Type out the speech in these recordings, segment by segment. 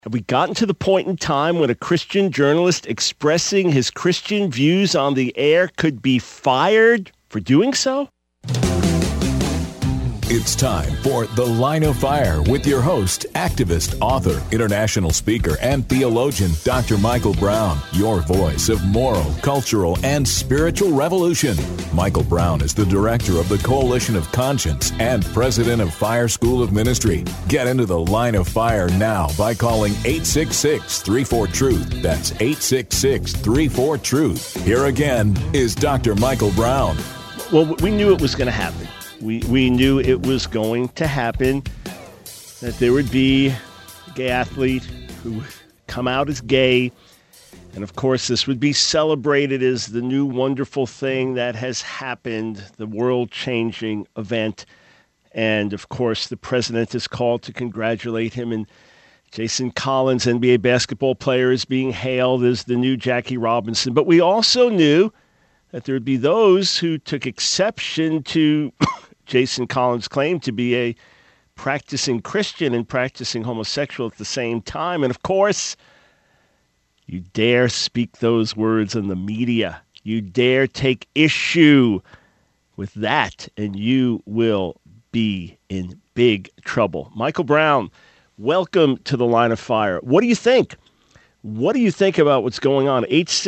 Have we gotten to the point in time when a Christian journalist expressing his Christian views on the air could be fired for doing so? It's time for The Line of Fire with your host, activist, author, international speaker, and theologian, Dr. Michael Brown, your voice of moral, cultural, and spiritual revolution. Michael Brown is the director of the Coalition of Conscience and president of Fire School of Ministry. Get into The Line of Fire now by calling 866-34-TRUTH. That's 866-34-TRUTH. Here again is Dr. Michael Brown. Well, we knew it was going to happen. We knew it was going to happen, that there would be a gay athlete who would come out as gay. And, of course, this would be celebrated as the new wonderful thing that has happened, the world-changing event. And, of course, the president is called to congratulate him. And Jason Collins, NBA basketball player, is being hailed as the new Jackie Robinson. But we also knew that there would be those who took exception to Jason Collins' claim to be a practicing Christian and practicing homosexual at the same time. And, of course, you dare speak those words in the media. You dare take issue with that, and you will be in big trouble. Michael Brown, welcome to The Line of Fire. What do you think? What do you think about what's going on?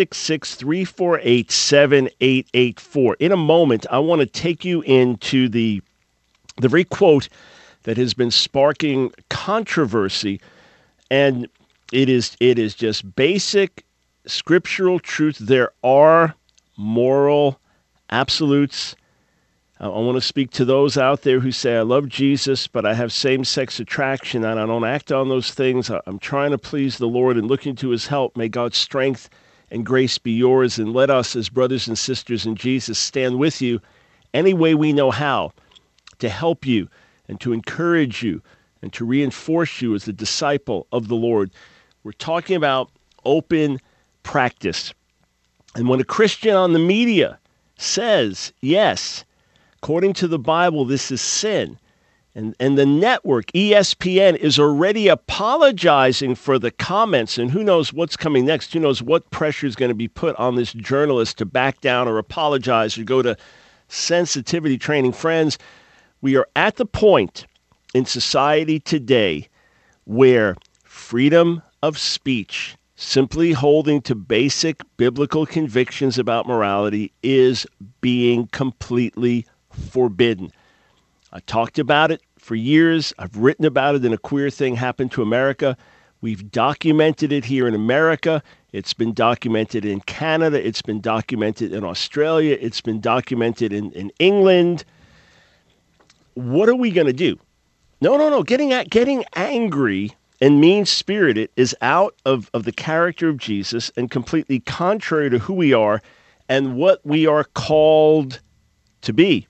866-348-7884. In a moment, I want to take you into the very quote that has been sparking controversy, and it is just basic scriptural truth. There are moral absolutes. I want to speak to those out there who say, I love Jesus, but I have same-sex attraction, and I don't act on those things. I'm trying to please the Lord and looking to his help. May God's strength and grace be yours, and let us, as brothers and sisters in Jesus, stand with you any way we know how to help you and to encourage you and to reinforce you as a disciple of the Lord. We're talking about open practice. And when a Christian on the media says, yes, according to the Bible, this is sin. And the network, ESPN, is already apologizing for the comments. And who knows what's coming next? Who knows what pressure is going to be put on this journalist to back down or apologize or go to sensitivity training. Friends, we are at the point in society today where freedom of speech, simply holding to basic biblical convictions about morality, is being completely forbidden. I talked about it for years. I've written about it in A Queer Thing Happened to America. We've documented it here in America. It's been documented in Canada. It's been documented in Australia. It's been documented in England. What are we going to do? No. Getting angry and mean-spirited is out of the character of Jesus and completely contrary to who we are and what we are called to be.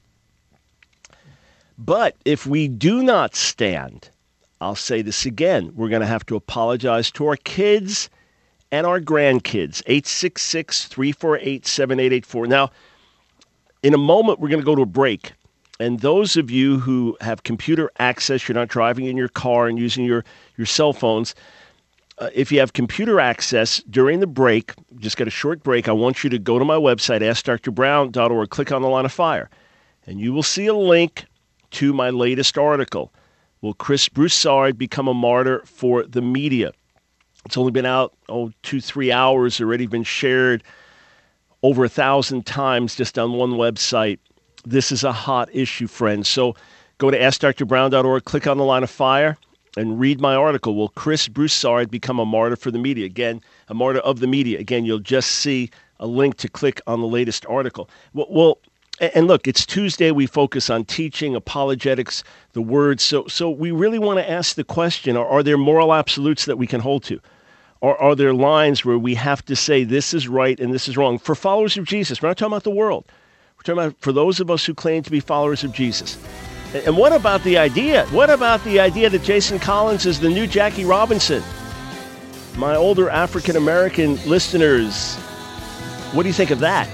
But if we do not stand, I'll say this again, we're going to have to apologize to our kids and our grandkids. 866-348-7884. Now, in a moment, we're going to go to a break. And those of you who have computer access, you're not driving in your car and using your cell phones, if you have computer access during the break, just got a short break, I want you to go to my website, AskDrBrown.org, click on The Line of Fire, and you will see a link to my latest article. Will Chris Broussard become a martyr for the media? It's only been out, 2-3 hours, already been shared over 1,000 times just on one website. This is a hot issue, friends. So go to AskDrBrown.org, click on The Line of Fire, and read my article. Will Chris Broussard become a martyr for the media? Again, a martyr of the media. Again, you'll just see a link to click on the latest article. Well, and look, it's Tuesday. We focus on teaching, apologetics, the word. So we really want to ask the question, are there moral absolutes that we can hold to? Or are there lines where we have to say this is right and this is wrong? For followers of Jesus, we're not talking about the world. We're talking about for those of us who claim to be followers of Jesus. And what about the idea? What about the idea that Jason Collins is the new Jackie Robinson? My older African-American listeners, what do you think of that?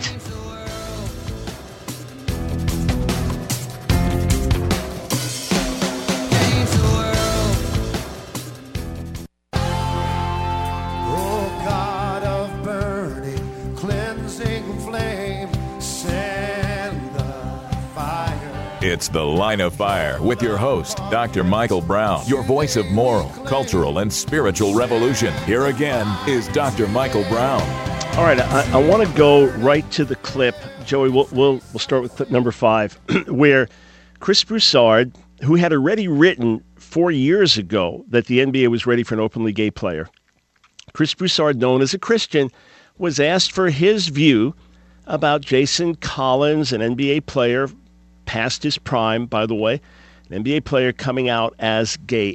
It's The Line of Fire with your host, Dr. Michael Brown, your voice of moral, cultural, and spiritual revolution. Here again is Dr. Michael Brown. All right, I want to go right to the clip. Joey, we'll start with clip number 5, where Chris Broussard, who had already written 4 years ago that the NBA was ready for an openly gay player, Chris Broussard, known as a Christian, was asked for his view about Jason Collins, an NBA player past his prime, by the way, an NBA player coming out as gay.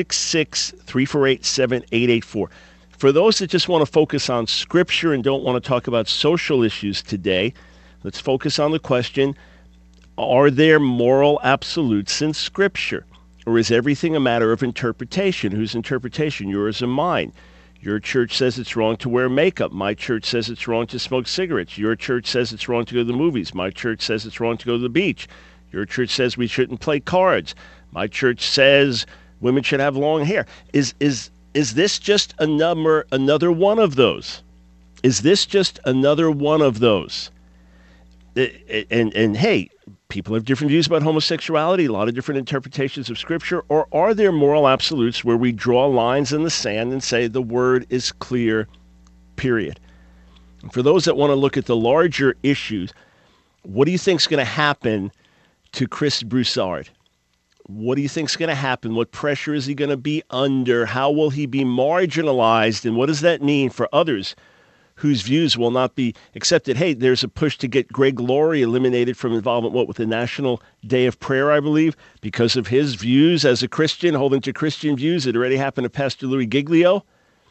866-348-7884. For those that just want to focus on Scripture and don't want to talk about social issues today, let's focus on the question, are there moral absolutes in Scripture? Or is everything a matter of interpretation? Whose interpretation? Yours or mine? Your church says it's wrong to wear makeup. My church says it's wrong to smoke cigarettes. Your church says it's wrong to go to the movies. My church says it's wrong to go to the beach. Your church says we shouldn't play cards. My church says women should have long hair. Is this just another one of those? Is this just another one of those? And hey, people have different views about homosexuality, a lot of different interpretations of Scripture, or are there moral absolutes where we draw lines in the sand and say the word is clear, period? And for those that want to look at the larger issues, what do you think is going to happen to Chris Broussard? What do you think is going to happen? What pressure is he going to be under? How will he be marginalized? And what does that mean for others whose views will not be accepted? Hey, there's a push to get Greg Laurie eliminated from involvement, with the National Day of Prayer, I believe, because of his views as a Christian, holding to Christian views. It already happened to Pastor Louis Giglio.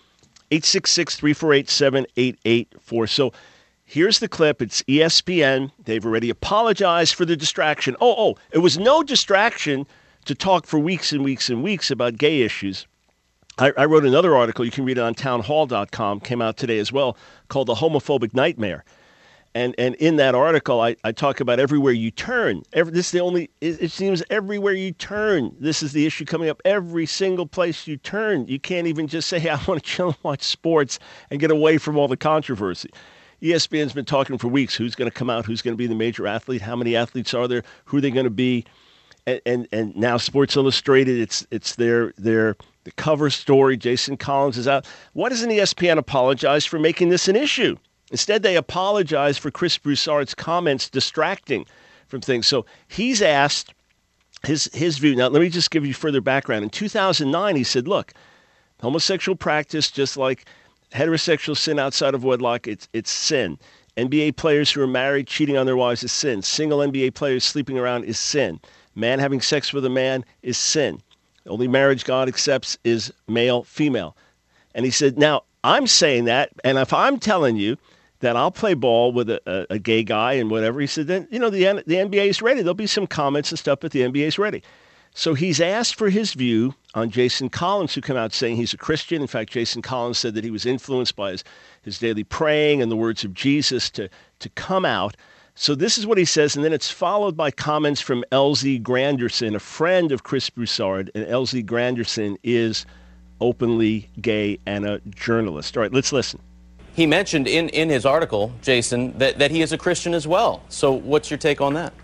866-348-7884. So here's the clip. It's ESPN. They've already apologized for the distraction. It was no distraction to talk for weeks and weeks and weeks about gay issues. I wrote another article, you can read it on townhall.com, came out today as well, called The Homophobic Nightmare. And in that article, I talk about everywhere you turn. It seems everywhere you turn, this is the issue coming up. Every single place you turn, you can't even just say, hey, I want to chill and watch sports and get away from all the controversy. ESPN's been talking for weeks, who's going to come out, who's going to be the major athlete, how many athletes are there, who are they going to be, and now Sports Illustrated, it's the cover story, Jason Collins is out. Why doesn't ESPN apologize for making this an issue? Instead, they apologize for Chris Broussard's comments distracting from things. So he's asked his view. Now, let me just give you further background. In 2009, he said, look, homosexual practice, just like heterosexual sin outside of wedlock, it's sin. NBA players who are married cheating on their wives is sin. Single NBA players sleeping around is sin. Man having sex with a man is sin. The only marriage God accepts is male, female. And he said, now, I'm saying that, and if I'm telling you that I'll play ball with a gay guy and whatever, he said, then, the NBA is ready. There'll be some comments and stuff, but the NBA is ready. So he's asked for his view on Jason Collins, who came out saying he's a Christian. In fact, Jason Collins said that he was influenced by his daily praying and the words of Jesus to come out. So this is what he says, and then it's followed by comments from LZ Granderson, a friend of Chris Broussard, and LZ Granderson is openly gay and a journalist. All right, let's listen. He mentioned in his article, Jason, that he is a Christian as well. So what's your take on that?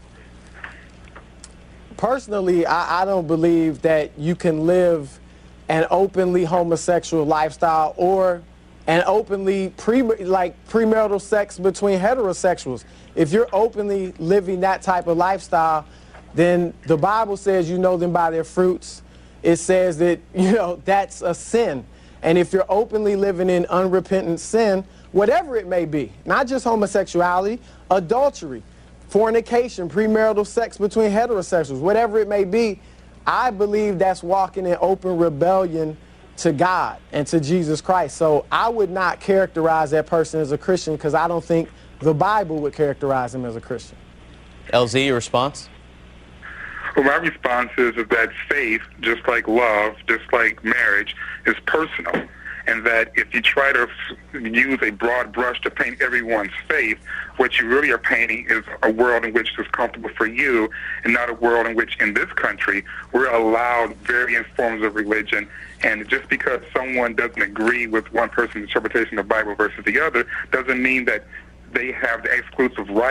Personally, I don't believe that you can live an openly homosexual lifestyle or an openly premarital sex between heterosexuals. If you're openly living that type of lifestyle, then the Bible says you know them by their fruits. It says that, that's a sin. And if you're openly living in unrepentant sin, whatever it may be, not just homosexuality, adultery, fornication, premarital sex between heterosexuals, whatever it may be, I believe that's walking in open rebellion to God and to Jesus Christ. So I would not characterize that person as a Christian because I don't think the Bible would characterize him as a Christian. LZ, your response? Well, my response is that faith, just like love, just like marriage, is personal. And that if you try to use a broad brush to paint everyone's faith, what you really are painting is a world in which is comfortable for you and not a world in which, in this country, we're allowed various forms of religion. And just because someone doesn't agree with one person's interpretation of the Bible versus the other doesn't mean that they have the exclusive rights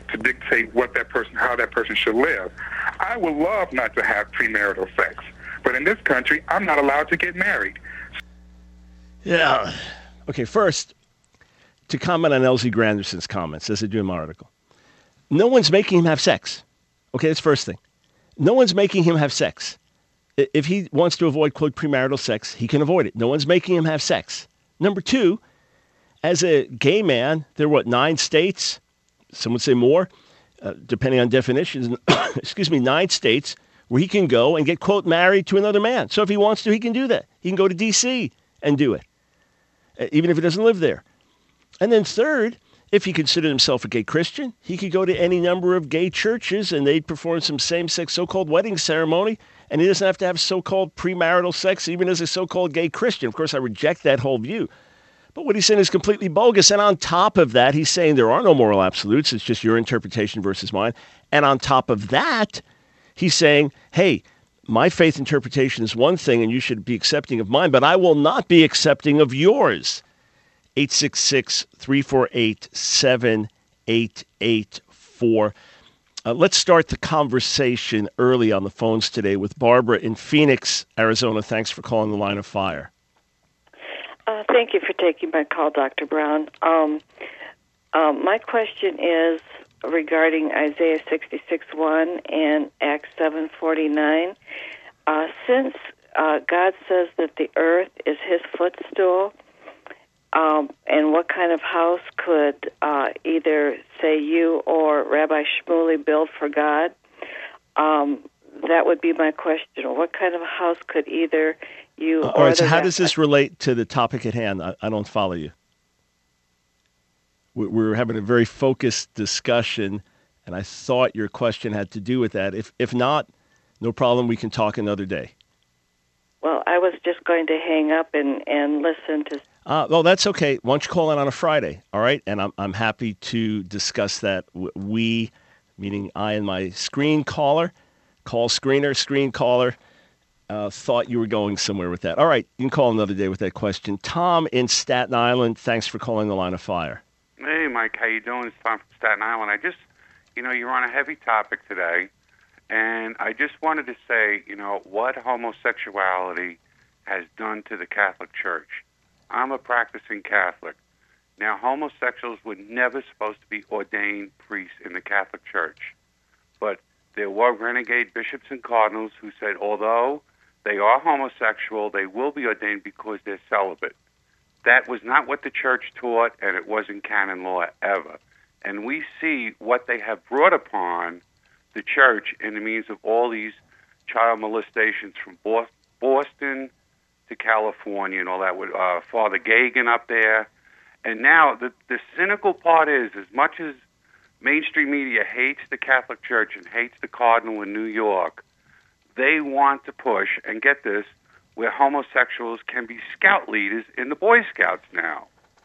to dictate how that person should live. I would love not to have premarital sex, but in this country, I'm not allowed to get married. Yeah. Okay, first, to comment on Elsie Granderson's comments, as I do in my article. No one's making him have sex. Okay, that's the first thing. No one's making him have sex. If he wants to avoid, quote, premarital sex, he can avoid it. No one's making him have sex. Number two, as a gay man, there are, 9 states? Some would say more, depending on definitions. 9 states where he can go and get, quote, married to another man. So if he wants to, he can do that. He can go to D.C. and do it, even if he doesn't live there. And then third, if he considered himself a gay Christian, he could go to any number of gay churches and they'd perform some same-sex so-called wedding ceremony, and he doesn't have to have so-called premarital sex even as a so-called gay Christian. Of course, I reject that whole view. But what he's saying is completely bogus. And on top of that, he's saying there are no moral absolutes. It's just your interpretation versus mine. And on top of that, he's saying, hey, my faith interpretation is one thing and you should be accepting of mine, but I will not be accepting of yours. 866-348-7884. Let's start the conversation early on the phones today with Barbara in Phoenix, Arizona. Thanks for calling the Line of Fire. Thank you for taking my call, Dr. Brown. My question is regarding Isaiah 66:1 and Acts 7:49. Since God says that the earth is his footstool, and what kind of house could either, say, you or Rabbi Shmuley build for God? That would be my question. What kind of a house could either you or all right, so how rabbi... does this relate to the topic at hand? I don't follow you. We're having a very focused discussion, and I thought your question had to do with that. If not, no problem. We can talk another day. Well, I was just going to hang up and listen to... Well, that's okay. Why don't you call in on a Friday, all right? And I'm happy to discuss that. We, meaning I and my screen caller, call screener, screen caller, thought you were going somewhere with that. All right, you can call another day with that question. Tom in Staten Island, thanks for calling the Line of Fire. Hey, Mike, how you doing? It's Tom from Staten Island. You're on a heavy topic today, and I just wanted to say, what homosexuality has done to the Catholic Church. I'm a practicing Catholic. Now, homosexuals were never supposed to be ordained priests in the Catholic Church, but there were renegade bishops and cardinals who said, although they are homosexual, they will be ordained because they're celibate. That was not what the Church taught, and it wasn't canon law ever. And we see what they have brought upon the Church in the means of all these child molestations from Boston to California and all that, with Father Gagan up there. And now the cynical part is, as much as mainstream media hates the Catholic Church and hates the Cardinal in New York, they want to push, and get this, where homosexuals can be scout leaders in the Boy Scouts now.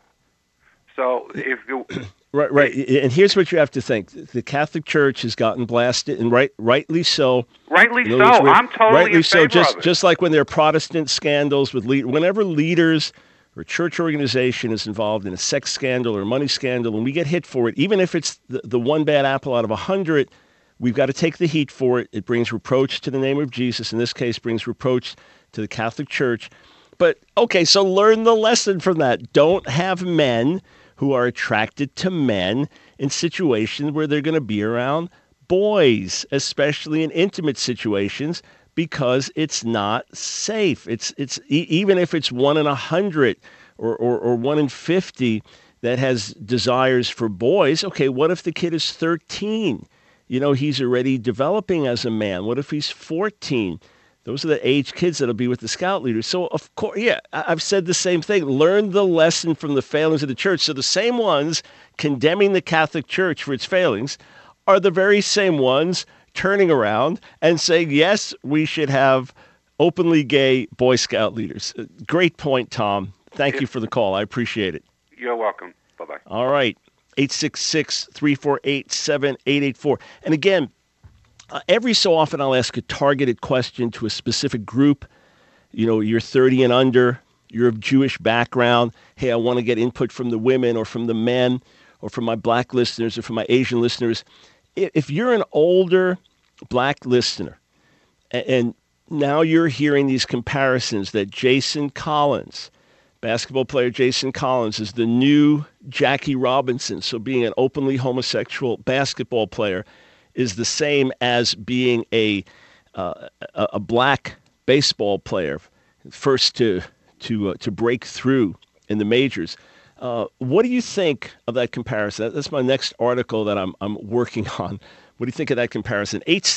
So if you... Right. And here's what you have to think. The Catholic Church has gotten blasted, and rightly so. Rightly so. I'm totally in favor of it. Just like when there are Protestant scandals with whenever leaders or church organization is involved in a sex scandal or money scandal, and we get hit for it, even if it's the one bad apple out of 100, we've got to take the heat for it. It brings reproach to the name of Jesus. In this case, brings reproach to the Catholic Church. But, okay, so learn the lesson from that. Don't have men who are attracted to men in situations where they're going to be around boys, especially in intimate situations, because it's not safe. It's even if it's 1 in 100 or 1 in 50 that has desires for boys. Okay, what if the kid is 13? He's already developing as a man. What if he's 14? Those are the age kids that'll be with the scout leaders. So, of course, yeah, I've said the same thing. Learn the lesson from the failings of the church. So the same ones condemning the Catholic Church for its failings are the very same ones turning around and saying, yes, we should have openly gay Boy Scout leaders. Great point, Tom. Thank you for the call. I appreciate it. You're welcome. Bye-bye. All right. 866-348-7884. And again, every so often I'll ask a targeted question to a specific group. You're 30 and under, you're of Jewish background. Hey, I want to get input from the women or from the men, or for my black listeners or for my Asian listeners, if you're an older black listener and now you're hearing these comparisons that Jason Collins, basketball player Jason Collins, is the new Jackie Robinson. So being an openly homosexual basketball player is the same as being a black baseball player, first to break through in the majors. What do you think of that comparison? That's my next article that I'm working on. What do you think of that comparison?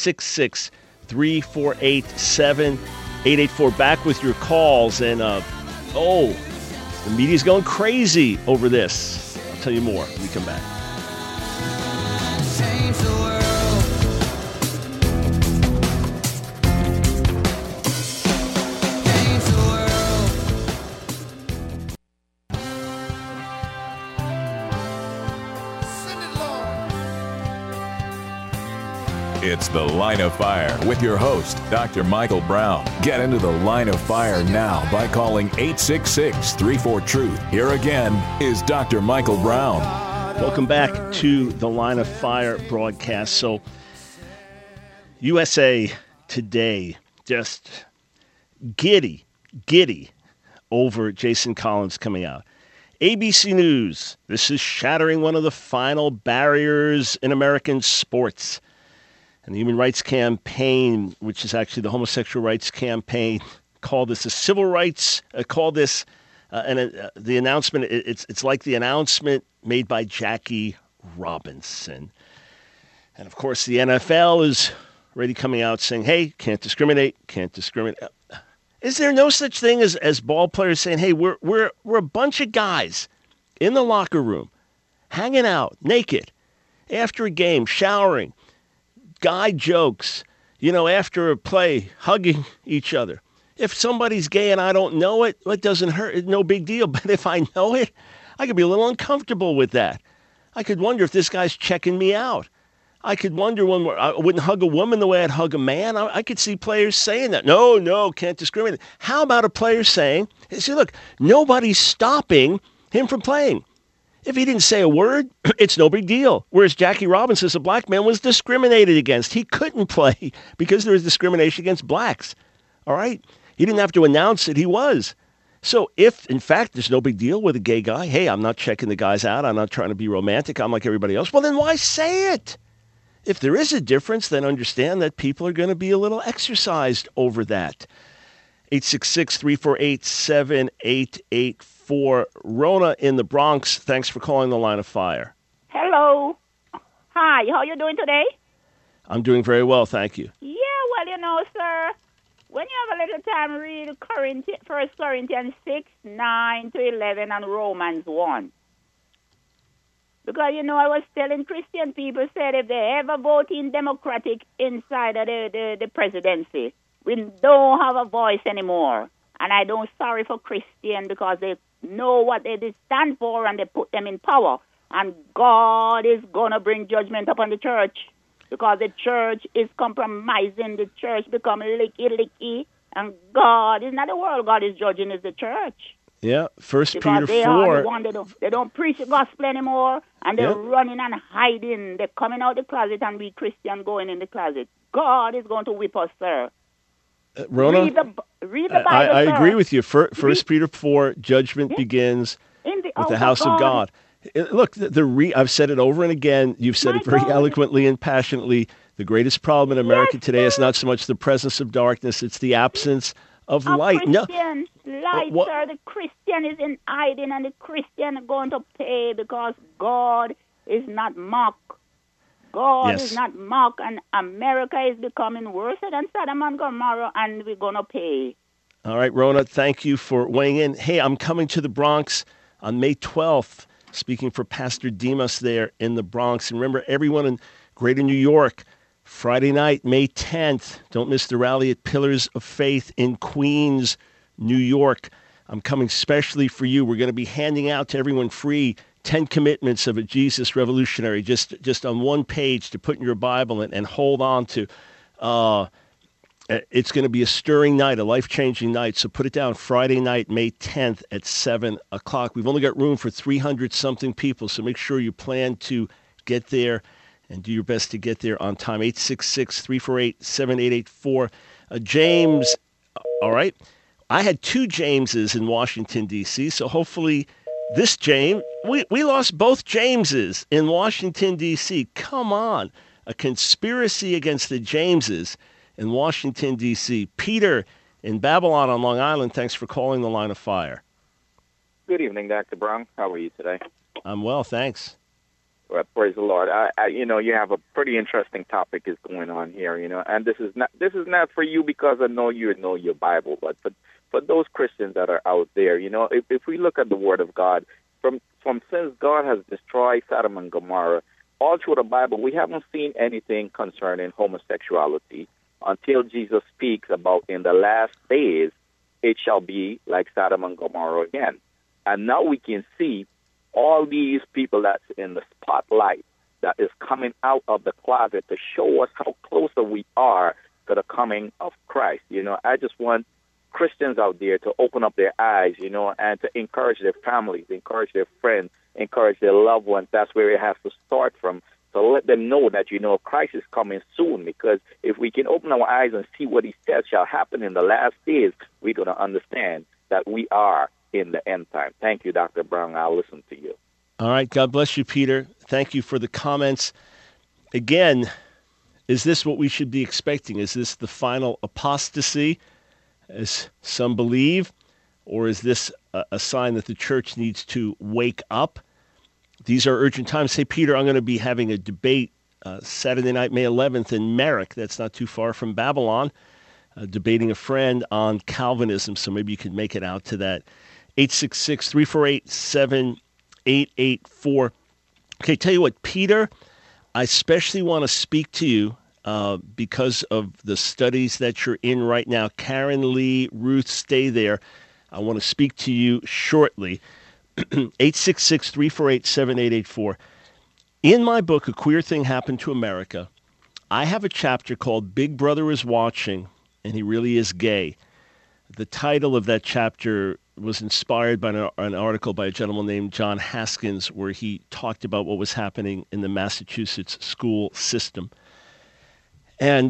866-348-7884. Back with your calls. And, the media's going crazy over this. I'll tell you more when we come back. Change the world. Change the world. Send it, Lord. It's The Line of Fire with your host, Dr. Michael Brown. Get into The Line of Fire now by calling 866-34-TRUTH. Here again is Dr. Michael Brown. Welcome back to the Line of Fire broadcast. So, USA Today, just giddy over Jason Collins coming out. ABC News, this is shattering one of the final barriers in American sports. And the Human Rights Campaign, which is actually the Homosexual Rights Campaign, called this a civil rights, the announcement, it's like the announcement made by Jackie Robinson. And, of course, the NFL is already coming out saying, hey, can't discriminate. Is there no such thing as ball players saying, hey, we're a bunch of guys in the locker room, hanging out, naked, after a game, showering, guy jokes, after a play, hugging each other. If somebody's gay and I don't know it, it doesn't hurt. It's no big deal. But if I know it, I could be a little uncomfortable with that. I could wonder if this guy's checking me out. I could wonder when I wouldn't hug a woman the way I'd hug a man. I could see players saying that. No, can't discriminate. How about a player saying, see, look, nobody's stopping him from playing. If he didn't say a word, it's no big deal. Whereas Jackie Robinson, as a black man, was discriminated against. He couldn't play because there was discrimination against blacks. All right? He didn't have to announce it. He was. So if, in fact, there's no big deal with a gay guy, hey, I'm not checking the guys out. I'm not trying to be romantic. I'm like everybody else. Well, then why say it? If there is a difference, then understand that people are going to be a little exercised over that. 866-348-7884. Rona in the Bronx, thanks for calling the Line of Fire. Hello. Hi, how are you doing today? I'm doing very well, thank you. Yeah, well, sir, when you have a little time, read 1 Corinthians 6, 9 to 11, and Romans 1. Because, I was telling Christian people, said if they ever vote in Democratic inside of the presidency, we don't have a voice anymore. And I don't sorry for Christian because they know what they stand for and they put them in power. And God is going to bring judgment upon the church because the church is compromising. The church become licky. And God is not the world. God is judging is the church. Yeah, 1 Peter 4. They are the one, they don't preach the gospel anymore. And they're running and hiding. They're coming out the closet and we Christian going in the closet. God is going to whip us, sir. Rona, read the Bible, I agree with you. 1 Peter 4, judgment begins with the house of God. Look, I've said it over and again. You've said it very eloquently and passionately. The greatest problem in America today is not so much the presence of darkness, it's the absence of light. Sir. The Christian is in hiding, and the Christian is going to pay because God is not mocked. God is not mocked, and America is becoming worse than Sodom and Gomorrah, and we're going to pay. All right, Rona, thank you for weighing in. Hey, I'm coming to the Bronx on May 12th, speaking for Pastor Demas there in the Bronx. And remember, everyone in Greater New York, Friday night, May 10th, don't miss the rally at Pillars of Faith in Queens, New York. I'm coming specially for you. We're going to be handing out to everyone free 10 commitments of a Jesus revolutionary just on one page to put in your Bible and hold on to. It's going to be a stirring night, a life-changing night. So put it down, Friday night, May 10th at 7 o'clock. We've only got room for 300-something people, so make sure you plan to get there and do your best to get there on time. 866-348-7884. James, all right. I had two Jameses in Washington, D.C., so hopefully this James, we lost both Jameses in Washington, D.C. Come on. A conspiracy against the Jameses in Washington, D.C. Peter in Babylon on Long Island, thanks for calling the Line of Fire. Good evening, Dr. Brown. How are you today? I'm well, thanks. Well, praise the Lord. You have a pretty interesting topic is going on here, and this is not for you because I know you know your Bible, but for those Christians that are out there, if we look at the Word of God, from since God has destroyed Sodom and Gomorrah, all through the Bible, we haven't seen anything concerning homosexuality until Jesus speaks about in the last days, it shall be like Sodom and Gomorrah again. And now we can see all these people that's in the spotlight that is coming out of the closet to show us how closer we are to the coming of Christ. I just want Christians out there to open up their eyes, and to encourage their families, encourage their friends, encourage their loved ones. That's where it has to start from. So let them know that, Christ is coming soon, because if we can open our eyes and see what he says shall happen in the last days, we're going to understand that we are in the end time. Thank you, Dr. Brown. I'll listen to you. All right. God bless you, Peter. Thank you for the comments. Again, is this what we should be expecting? Is this the final apostasy, as some believe, or is this a sign that the church needs to wake up? These are urgent times. Hey, Peter, I'm going to be having a debate Saturday night, May 11th in Merrick. That's not too far from Babylon, debating a friend on Calvinism, so maybe you could make it out to that. 866-348-7884. Okay, tell you what, Peter, I especially want to speak to you because of the studies that you're in right now. Karen, Lee, Ruth, stay there. I want to speak to you shortly. 866-348-7884. In my book, A Queer Thing Happened to America, I have a chapter called Big Brother is Watching, and He Really Is Gay. The title of that chapter was inspired by an article by a gentleman named John Haskins, where he talked about what was happening in the Massachusetts school system. And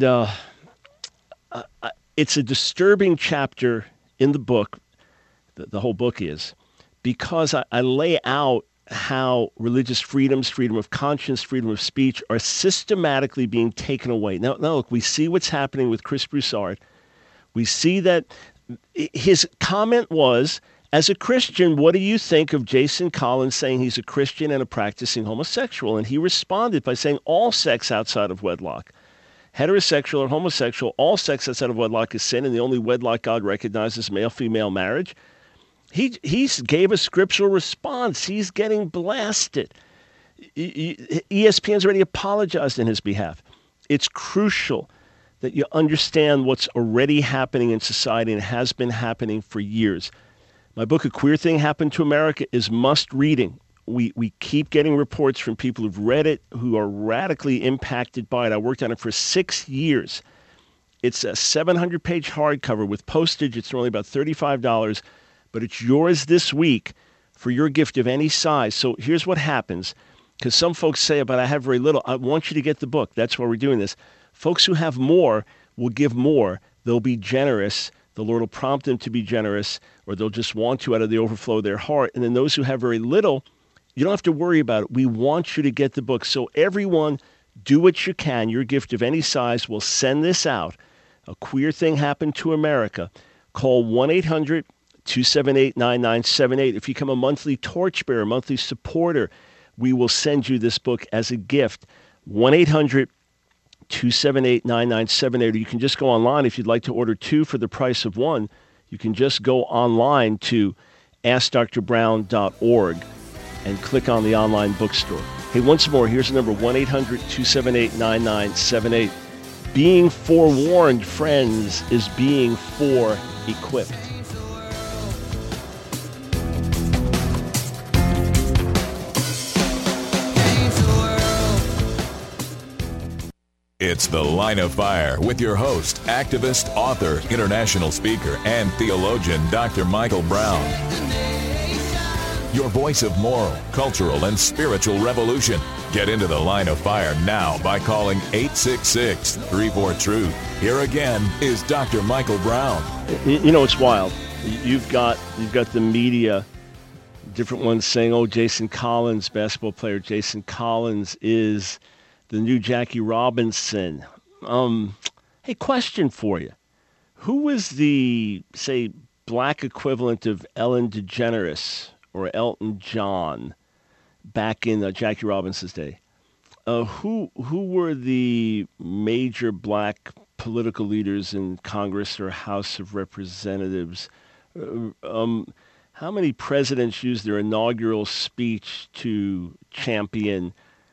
it's a disturbing chapter in the book, the whole book is, because I lay out how religious freedoms, freedom of conscience, freedom of speech are systematically being taken away. Now look, we see what's happening with Chris Broussard. We see that his comment was, as a Christian, what do you think of Jason Collins saying he's a Christian and a practicing homosexual? And he responded by saying all sex outside of wedlock, heterosexual or homosexual, all sex outside of wedlock is sin, and the only wedlock God recognizes male-female marriage. He gave a scriptural response. He's getting blasted. ESPN's already apologized in his behalf. It's crucial that you understand what's already happening in society and has been happening for years. My book, A Queer Thing Happened to America, is must reading. We keep getting reports from people who've read it, who are radically impacted by it. I worked on it for 6 years. It's a 700-page hardcover with postage. It's only about $35, but it's yours this week for your gift of any size. So here's what happens, because some folks say, but I have very little. I want you to get the book. That's why we're doing this. Folks who have more will give more. They'll be generous. The Lord will prompt them to be generous, or they'll just want to out of the overflow of their heart. And then those who have very little, you don't have to worry about it. We want you to get the book. So everyone, do what you can. Your gift of any size will send this out. A Queer Thing Happened to America. Call 1-800-278-9978. If you become a monthly torchbearer, monthly supporter, we will send you this book as a gift. 1-800-278-9978. Or you can just go online if you'd like to order 2 for the price of 1. You can just go online to AskDrBrown.org and click on the online bookstore. Hey, once more, here's the number, 1-800-278-9978. Being forewarned, friends, is being fore-equipped. It's The Line of Fire with your host, activist, author, international speaker, and theologian, Dr. Michael Brown. Your voice of moral, cultural, and spiritual revolution. Get into The Line of Fire now by calling 866-34-TRUTH. Here again is Dr. Michael Brown. You know, it's wild. You've got the media, different ones saying, oh, Jason Collins, basketball player Jason Collins is the new Jackie Robinson. Hey, question for you. Who was the, say, black equivalent of Ellen DeGeneres or Elton John back in Jackie Robinson's day? Who were the major black political leaders in Congress or House of Representatives? How many presidents used their inaugural speech to champion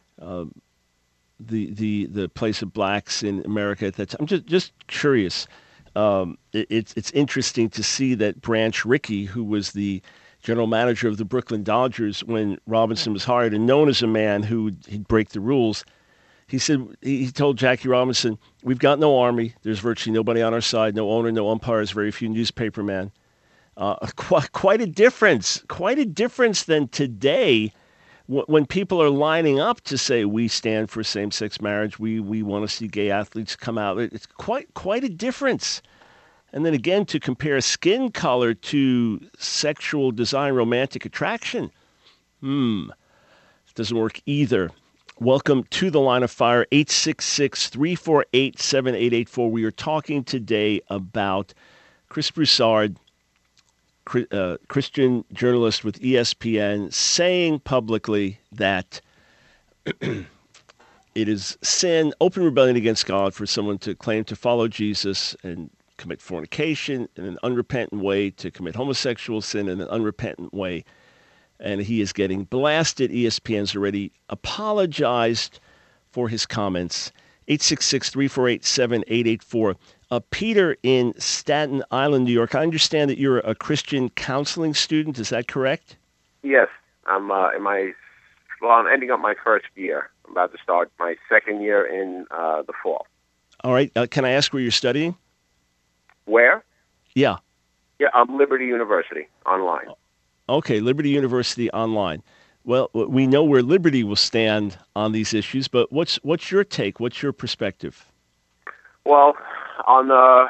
the place of blacks in America at that time? I'm just curious. It's interesting to see that Branch Rickey, who was the general manager of the Brooklyn Dodgers when Robinson was hired and known as a man who'd break the rules, he told Jackie Robinson, we've got no army. There's virtually nobody on our side, no owner, no umpires, very few newspapermen. Quite a difference than today when people are lining up to say we stand for same-sex marriage, we want to see gay athletes come out. It's quite a difference. And then again, to compare skin color to sexual desire, romantic attraction, it doesn't work either. Welcome to The Line of Fire, 866-348-7884. We are talking today about Chris Broussard, Christian journalist with ESPN, saying publicly that it is sin, open rebellion against God for someone to claim to follow Jesus and commit fornication in an unrepentant way, to commit homosexual sin in an unrepentant way. And he is getting blasted. ESPN's already apologized for his comments. 866-348-7884. Peter in Staten Island, New York. I understand that you're a Christian counseling student. Is that correct? Yes. I'm ending up my first year. I'm about to start my second year in the fall. All right. Can I ask where you're studying? Where? Yeah. Yeah, Liberty University, online. Okay, Liberty University online. Well, we know where Liberty will stand on these issues, but what's your take? What's your perspective? Well, I'm the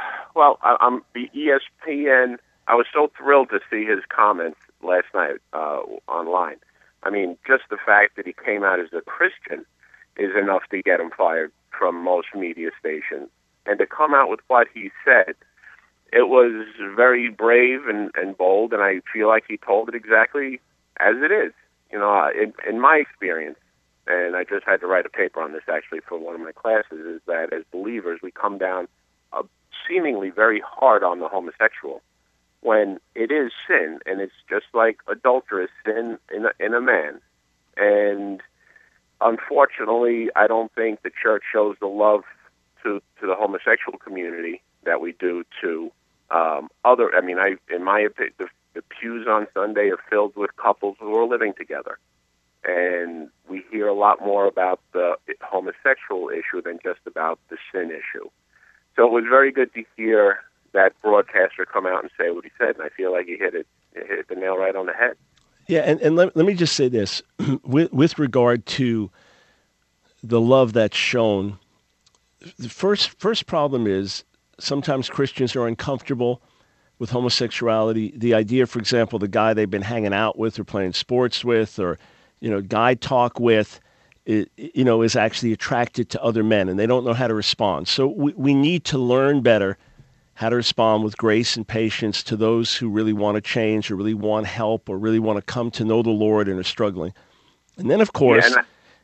ESPN. I was so thrilled to see his comments last night online. I mean, just the fact that he came out as a Christian is enough to get him fired from most media stations. And to come out with what he said, it was very brave and bold, and I feel like he told it exactly as it is. You know, in my experience, and I just had to write a paper on this actually for one of my classes, is that as believers we come down seemingly very hard on the homosexual when it is sin, and it's just like adulterous sin in a man. And unfortunately, I don't think the church shows the love to the homosexual community that we do to other. I mean, in my opinion, the pews on Sunday are filled with couples who are living together. And we hear a lot more about the homosexual issue than just about the sin issue. So it was very good to hear that broadcaster come out and say what he said, and I feel like he hit the nail right on the head. Yeah, and let me just say this. with regard to the love that's shown, the first problem is sometimes Christians are uncomfortable with homosexuality. The idea, for example, the guy they've been hanging out with or playing sports with or guy talk with, is actually attracted to other men, and they don't know how to respond. So we need to learn better how to respond with grace and patience to those who really want to change or really want help or really want to come to know the Lord and are struggling. And then, of course,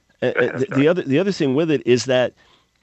the other thing with it is that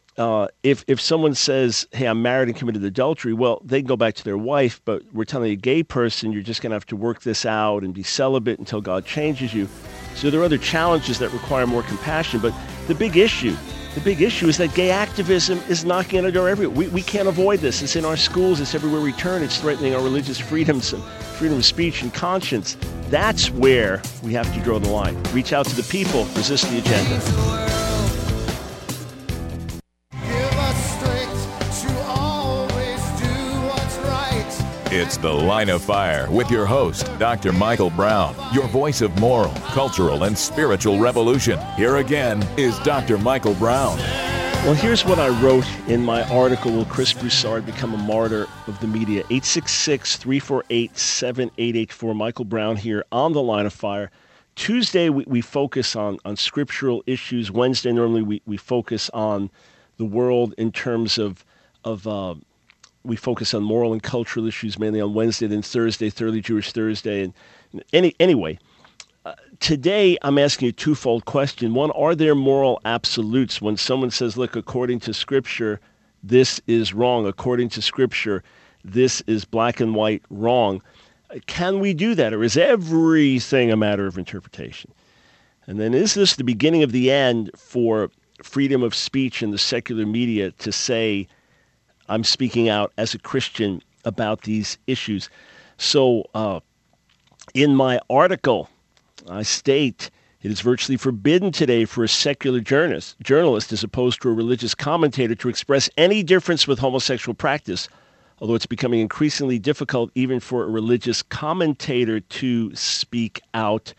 if someone says, hey, I'm married and committed adultery, well, they can go back to their wife, but we're telling a gay person you're just going to have to work this out and be celibate until God changes you. So there are other challenges that require more compassion. But the big issue is that gay activism is knocking on our door everywhere. We can't avoid this. It's in our schools. It's everywhere we turn. It's threatening our religious freedoms and freedom of speech and conscience. That's where we have to draw the line. Reach out to the people. Resist the agenda. It's The Line of Fire with your host, Dr. Michael Brown, your voice of moral, cultural, and spiritual revolution. Here again is Dr. Michael Brown. Well, here's what I wrote in my article, Will Chris Broussard Become a Martyr of the Media? 866-348-7884. Michael Brown here on The Line of Fire. Tuesday, we focus on scriptural issues. Wednesday, normally we focus on the world in terms of we focus on moral and cultural issues mainly on Wednesday, then Thursday, Thoroughly Jewish Thursday. And anyway, today I'm asking you a twofold question. One, are there moral absolutes? When someone says, look, according to Scripture, this is wrong. According to Scripture, this is black and white wrong. Can we do that? Or is everything a matter of interpretation? And then is this the beginning of the end for freedom of speech in the secular media to say, I'm speaking out as a Christian about these issues? So in my article, I state it is virtually forbidden today for a secular journalist as opposed to a religious commentator to express any difference with homosexual practice, although it's becoming increasingly difficult even for a religious commentator to speak out.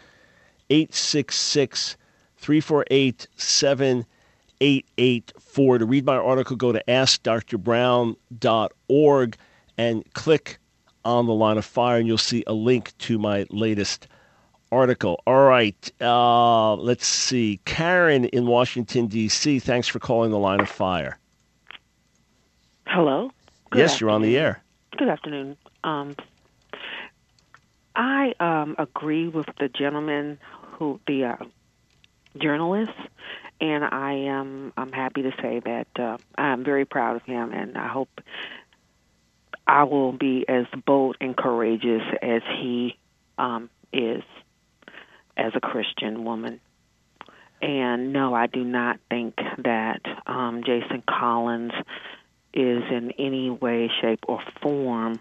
866-348-7884. To read my article, go to AskDrBrown.org and click on The Line of Fire, and you'll see a link to my latest article. All right, let's see. Karen in Washington, D.C., thanks for calling The Line of Fire. Hello? Yes, you're on the air. Good afternoon. I agree with the gentleman, the journalist, and I'm happy to say that I'm very proud of him, and I hope I will be as bold and courageous as he is as a Christian woman. And no, I do not think that Jason Collins is in any way, shape, or form.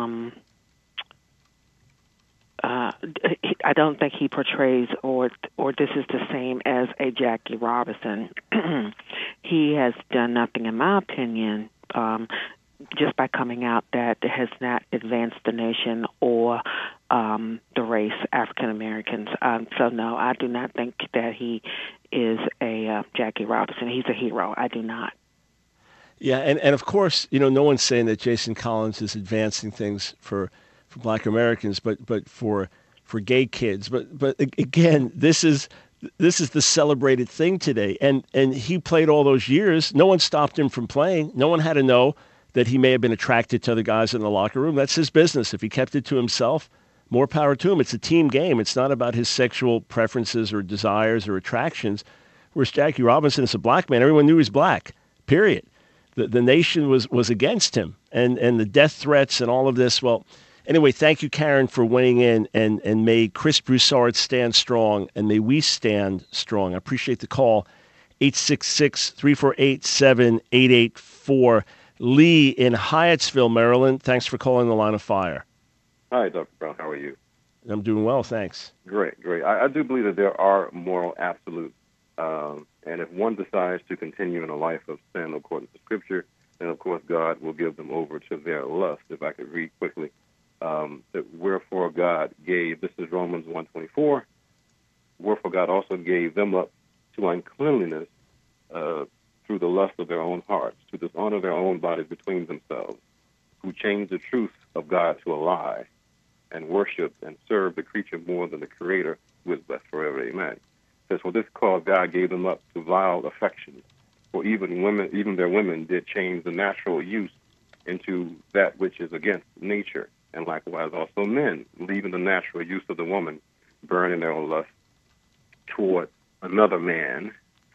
I don't think he portrays or this is the same as a Jackie Robinson. He has done nothing, in my opinion, just by coming out that has not advanced the nation or the race African Americans. So no, I do not think that he is a Jackie Robinson. He's a hero. I do not. Yeah, and of course, no one's saying that Jason Collins is advancing things for Black Americans, but for gay kids. But again, this is the celebrated thing today. And he played all those years. No one stopped him from playing. No one had to know that he may have been attracted to other guys in the locker room. That's his business. If he kept it to himself, more power to him. It's a team game. It's not about his sexual preferences or desires or attractions. Whereas Jackie Robinson is a black man. Everyone knew he was black, period. The nation was against him. And the death threats and all of this, well, anyway, thank you, Karen, for weighing in, and may Chris Broussard stand strong, and may we stand strong. I appreciate the call, 866-348-7884. Lee in Hyattsville, Maryland, thanks for calling The Line of Fire. Hi, Dr. Brown. How are you? I'm doing well, thanks. Great. I do believe that there are moral absolutes, and if one decides to continue in a life of sin according to Scripture, then, of course, God will give them over to their lust. If I could read quickly. That wherefore God gave, this is Romans 1:24, wherefore God also gave them up to uncleanliness through the lust of their own hearts, to dishonor their own bodies between themselves, who changed the truth of God to a lie, and worshiped and served the creature more than the Creator, who is blessed forever. Amen. It says, for this cause God gave them up to vile affections, for even their women did change the natural use into that which is against nature. And likewise also men, leaving the natural use of the woman, burn in their own lust toward another, men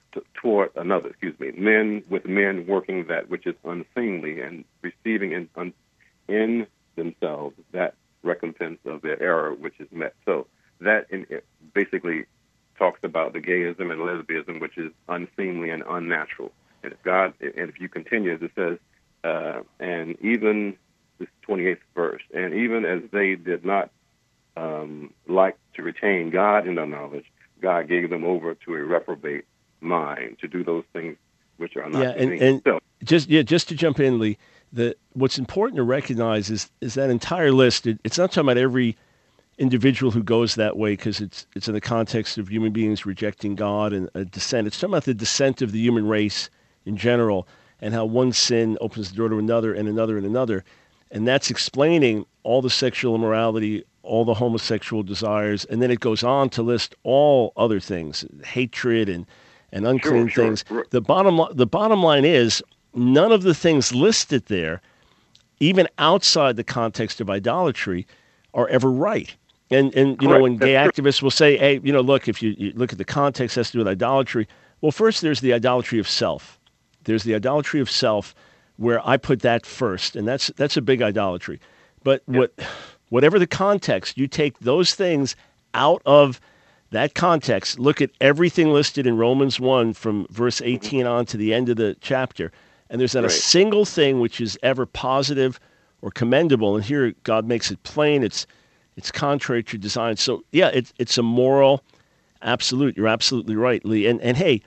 with men working that which is unseemly, and receiving in themselves that recompense of their error which is met. So that basically talks about the gayism and lesbianism, which is unseemly and unnatural. And if you continue, it says, and even this 28th verse, and even as they did not like to retain God in their knowledge, God gave them over to a reprobate mind to do those things which are not. Yeah, and just to jump in, Lee, what's important to recognize is that entire list. It's not talking about every individual who goes that way, because it's in the context of human beings rejecting God and a descent. It's talking about the descent of the human race in general, and how one sin opens the door to another and another and another. And that's explaining all the sexual immorality, all the homosexual desires, and then it goes on to list all other things, hatred and unclean things. The bottom line is, none of the things listed there, even outside the context of idolatry, are ever right. And you know, when gay activists will say, hey, you know, look, if you look at the context, it has to do with idolatry. Well, first there's the idolatry of self. There's the idolatry of self, where I put that first, and that's a big idolatry. But whatever the context, you take those things out of that context, look at everything listed in Romans 1 from verse 18 on to the end of the chapter, and there's not a single thing which is ever positive or commendable. And here God makes it plain. It's contrary to design. So yeah, it's a moral absolute. You're absolutely right, Lee. And hey,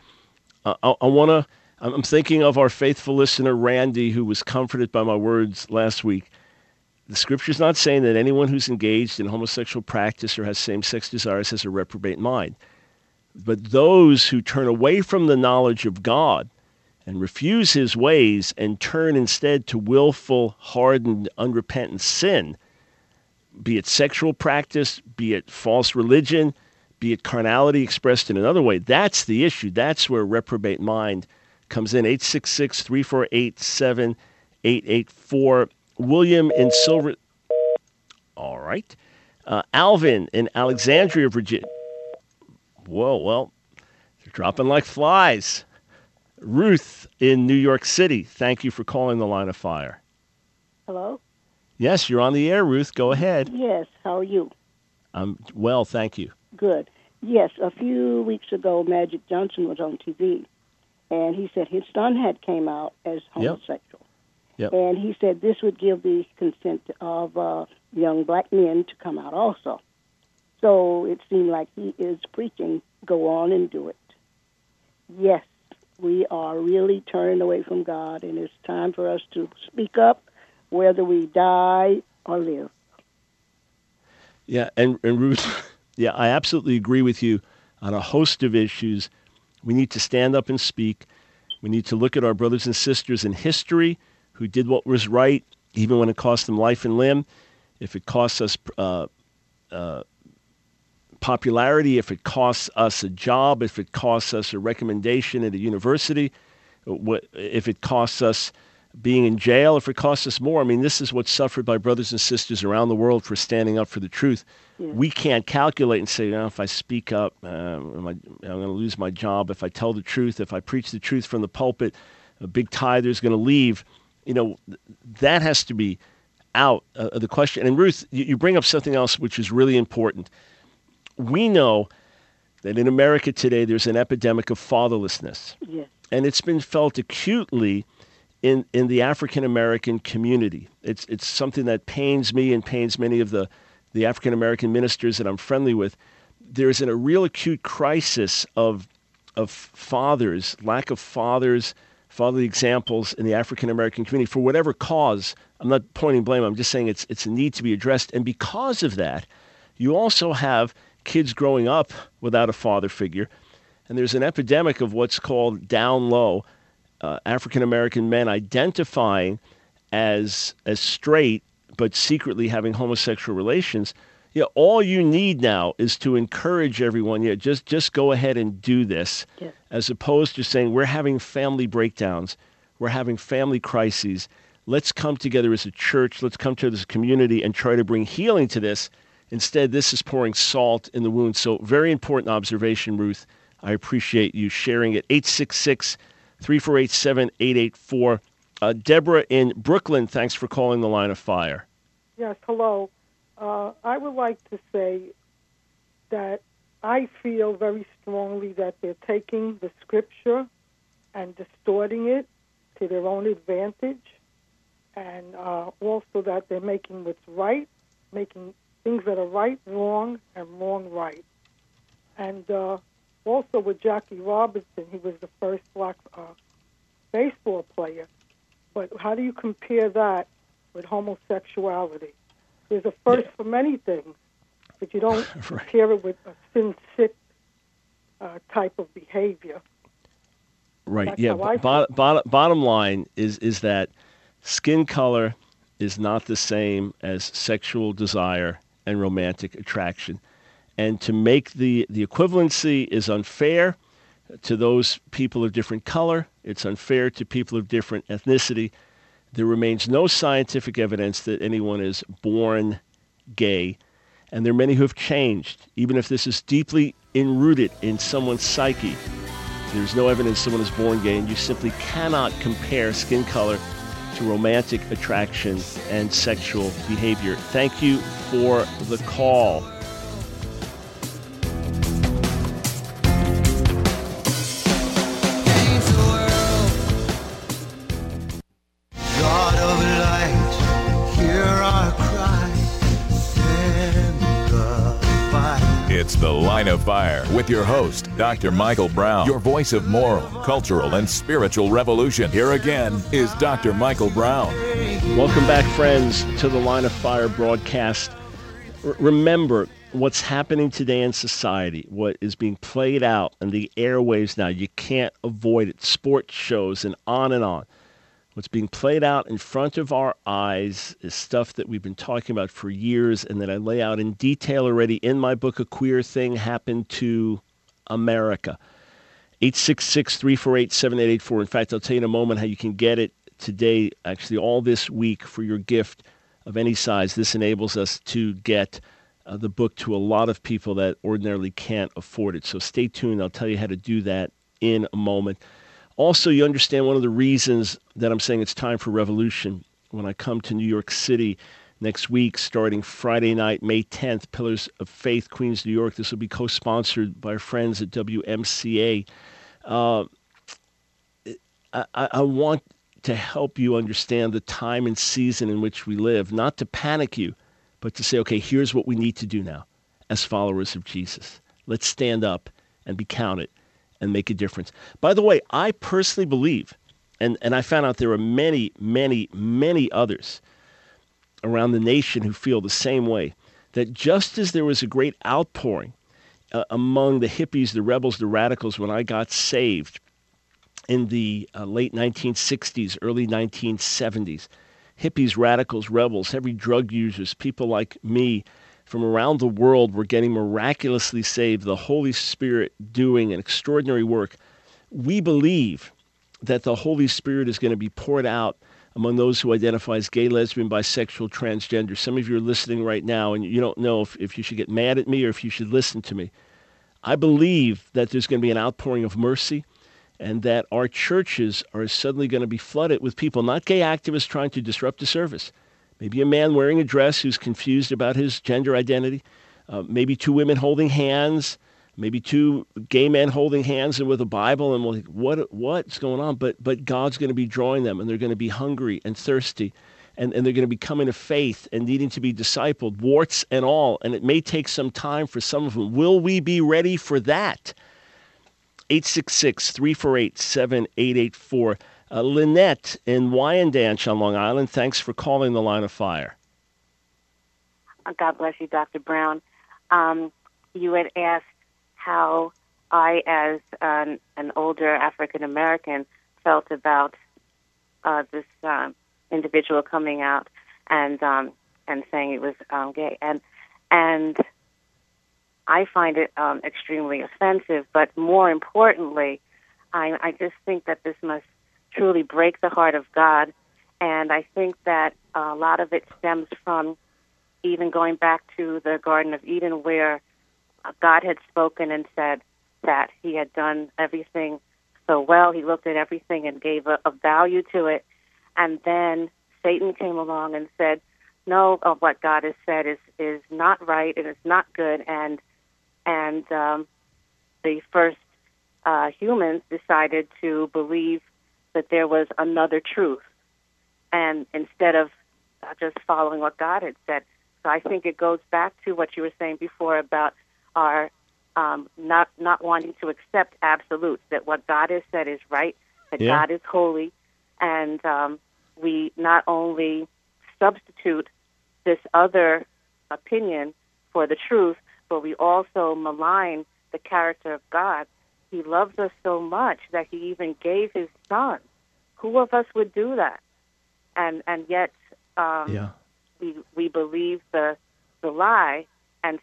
I'm thinking of our faithful listener, Randy, who was comforted by my words last week. The Scripture's not saying that anyone who's engaged in homosexual practice or has same-sex desires has a reprobate mind. But those who turn away from the knowledge of God and refuse his ways and turn instead to willful, hardened, unrepentant sin, be it sexual practice, be it false religion, be it carnality expressed in another way, that's the issue. That's where reprobate mind comes in. 866-348-7884. William in Silver. All right. Alvin in Alexandria, Virginia. Whoa, well, they're dropping like flies. Ruth in New York City. Thank you for calling the Line of Fire. Hello? Yes, you're on the air, Ruth. Go ahead. Yes, how are you? I'm well, thank you. Good. Yes, a few weeks ago, Magic Johnson was on TV, and he said his son had came out as homosexual. Yep. And he said this would give the consent of young black men to come out also. So it seemed like he is preaching, go on and do it. Yes, we are really turning away from God, and it's time for us to speak up, whether we die or live. Yeah, and Ruth, yeah, I absolutely agree with you on a host of issues. We need to stand up and speak. We need to look at our brothers and sisters in history who did what was right, even when it cost them life and limb. If it costs us popularity, if it costs us a job, if it costs us a recommendation at a university, if it costs us being in jail, if it costs us more. I mean, this is what's suffered by brothers and sisters around the world for standing up for the truth. Yeah. We can't calculate and say, if I speak up, I'm going to lose my job. If I tell the truth, if I preach the truth from the pulpit, a big tither's going to leave. You know, that has to be out of the question. And Ruth, you bring up something else which is really important. We know that in America today there's an epidemic of fatherlessness. Yes. And it's been felt acutely in the African-American community. It's something that pains me and pains many of the African-American ministers that I'm friendly with. There's a real acute crisis of fathers, lack of fathers, fatherly examples in the African-American community for whatever cause. I'm not pointing blame. I'm just saying it's a need to be addressed. And because of that, you also have kids growing up without a father figure. And there's an epidemic of what's called down low, African-American men identifying as straight but secretly having homosexual relations. Yeah, all you need now is to encourage everyone, just go ahead and do this, as opposed to saying we're having family breakdowns, we're having family crises. Let's come together as a church, let's come together as a community and try to bring healing to this. Instead, this is pouring salt in the wound. So very important observation, Ruth. I appreciate you sharing it. 866-348-7884. Deborah in Brooklyn, thanks for calling the Line of Fire. Yes, hello. I would like to say that I feel very strongly that they're taking the Scripture and distorting it to their own advantage, and also that they're making what's right, making things that are right wrong and wrong right. And also with Jackie Robinson, he was the first black baseball player. But how do you compare that with homosexuality? There's a first for many things, but you don't compare it with a sin-sick type of behavior. Right. That's Yeah. how I feel. Bottom line is that skin color is not the same as sexual desire and romantic attraction, and to make the equivalency is unfair to those people of different color. It's unfair to people of different ethnicity. There remains no scientific evidence that anyone is born gay, and there are many who have changed. Even if this is deeply enrooted in someone's psyche, there's no evidence someone is born gay, and you simply cannot compare skin color to romantic attraction and sexual behavior. Thank you for the call. God of light, hear our cry, send the fire. It's The Line of Fire with your host, Dr. Michael Brown, your voice of moral, cultural, and spiritual revolution. Here again is Dr. Michael Brown. Welcome back, friends, to the Line of Fire broadcast. Remember what's happening today in society, what is being played out in the airwaves now. You can't avoid it. Sports shows and on. What's being played out in front of our eyes is stuff that we've been talking about for years and that I lay out in detail already in my book, A Queer Thing Happened to America. 866-348-7884. In fact, I'll tell you in a moment how you can get it today, actually all this week, for your gift of any size. This enables us to get the book to a lot of people that ordinarily can't afford it. So stay tuned. I'll tell you how to do that in a moment. Also, you understand one of the reasons that I'm saying it's time for revolution. When I come to New York City next week, starting Friday night, May 10th, Pillars of Faith, Queens, New York. This will be co-sponsored by our friends at WMCA. I want to help you understand the time and season in which we live, not to panic you, but to say, okay, here's what we need to do now as followers of Jesus. Let's stand up and be counted and make a difference. By the way, I personally believe, and I found out there are many, many, many others around the nation who feel the same way, that just as there was a great outpouring among the hippies, the rebels, the radicals when I got saved in the late 1960s, early 1970s, hippies, radicals, rebels, heavy drug users, people like me, from around the world were getting miraculously saved, the Holy Spirit doing an extraordinary work. We believe that the Holy Spirit is going to be poured out among those who identify as gay, lesbian, bisexual, transgender. Some of you are listening right now, and you don't know if you should get mad at me or if you should listen to me. I believe that there's going to be an outpouring of mercy and that our churches are suddenly going to be flooded with people, not gay activists trying to disrupt the service. Maybe a man wearing a dress who's confused about his gender identity. Maybe two women holding hands. Maybe two gay men holding hands and with a Bible. And we're like, what's going on? But God's going to be drawing them, and they're going to be hungry and thirsty. And they're going to be coming to faith and needing to be discipled, warts and all. And it may take some time for some of them. Will we be ready for that? 866-348-7884. Lynette in Wyandanch on Long Island, thanks for calling the Line of Fire. God bless you, Dr. Brown. You had asked how I, as an older African-American, felt about this individual coming out and saying it was gay. And I find it extremely offensive, but more importantly, I just think that this must truly break the heart of God, and I think that a lot of it stems from even going back to the Garden of Eden, where God had spoken and said that he had done everything so well. He looked at everything and gave a value to it, and then Satan came along and said, no, what God has said is not right, and it's not good, and the first humans decided to believe that there was another truth, and instead of just following what God had said. So I think it goes back to what you were saying before about our not wanting to accept absolutes, that what God has said is right, that God is holy, and we not only substitute this other opinion for the truth, but we also malign the character of God. He loves us so much that he even gave his son. Who of us would do that? And yet we believe the lie and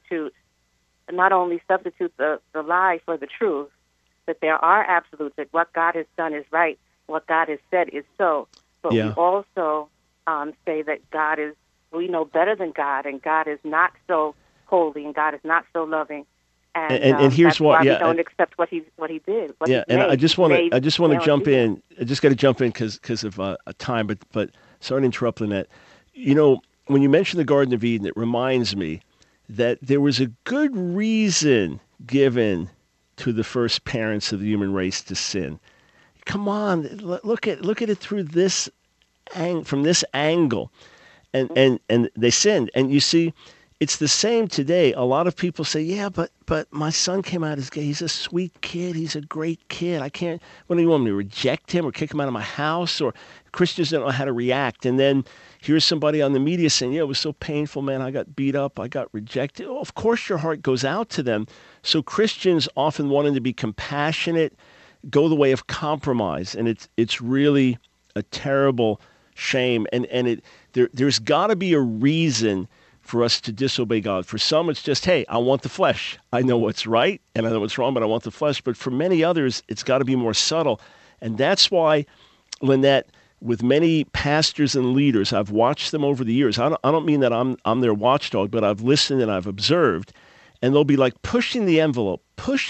not only substitute the lie for the truth, that there are absolutes, that what God has done is right, what God has said is so. But we also say that we know better than God, and God is not so holy, and God is not so loving. And here's why we don't accept what he did. I just want to jump in. I just got to jump in because of time. But sorry to interrupt, Lynette. You know, when you mention the Garden of Eden, it reminds me that there was a good reason given to the first parents of the human race to sin. Come on, look at it through from this angle, and they sinned. And you see, it's the same today. A lot of people say, yeah, but my son came out as gay. He's a sweet kid. He's a great kid. I can't, what do you want me to reject him or kick him out of my house? Or Christians don't know how to react. And then here's somebody on the media saying, yeah, it was so painful, man. I got beat up. I got rejected. Oh, of course your heart goes out to them. So Christians often wanting to be compassionate go the way of compromise. And it's really a terrible shame. And there's got to be a reason for us to disobey God. For some, it's just, hey, I want the flesh. I know what's right and I know what's wrong, but I want the flesh. But for many others, it's got to be more subtle. And that's why, Lynette, with many pastors and leaders, I've watched them over the years. I don't mean that I'm their watchdog, but I've listened and I've observed. And they'll be like pushing the envelope.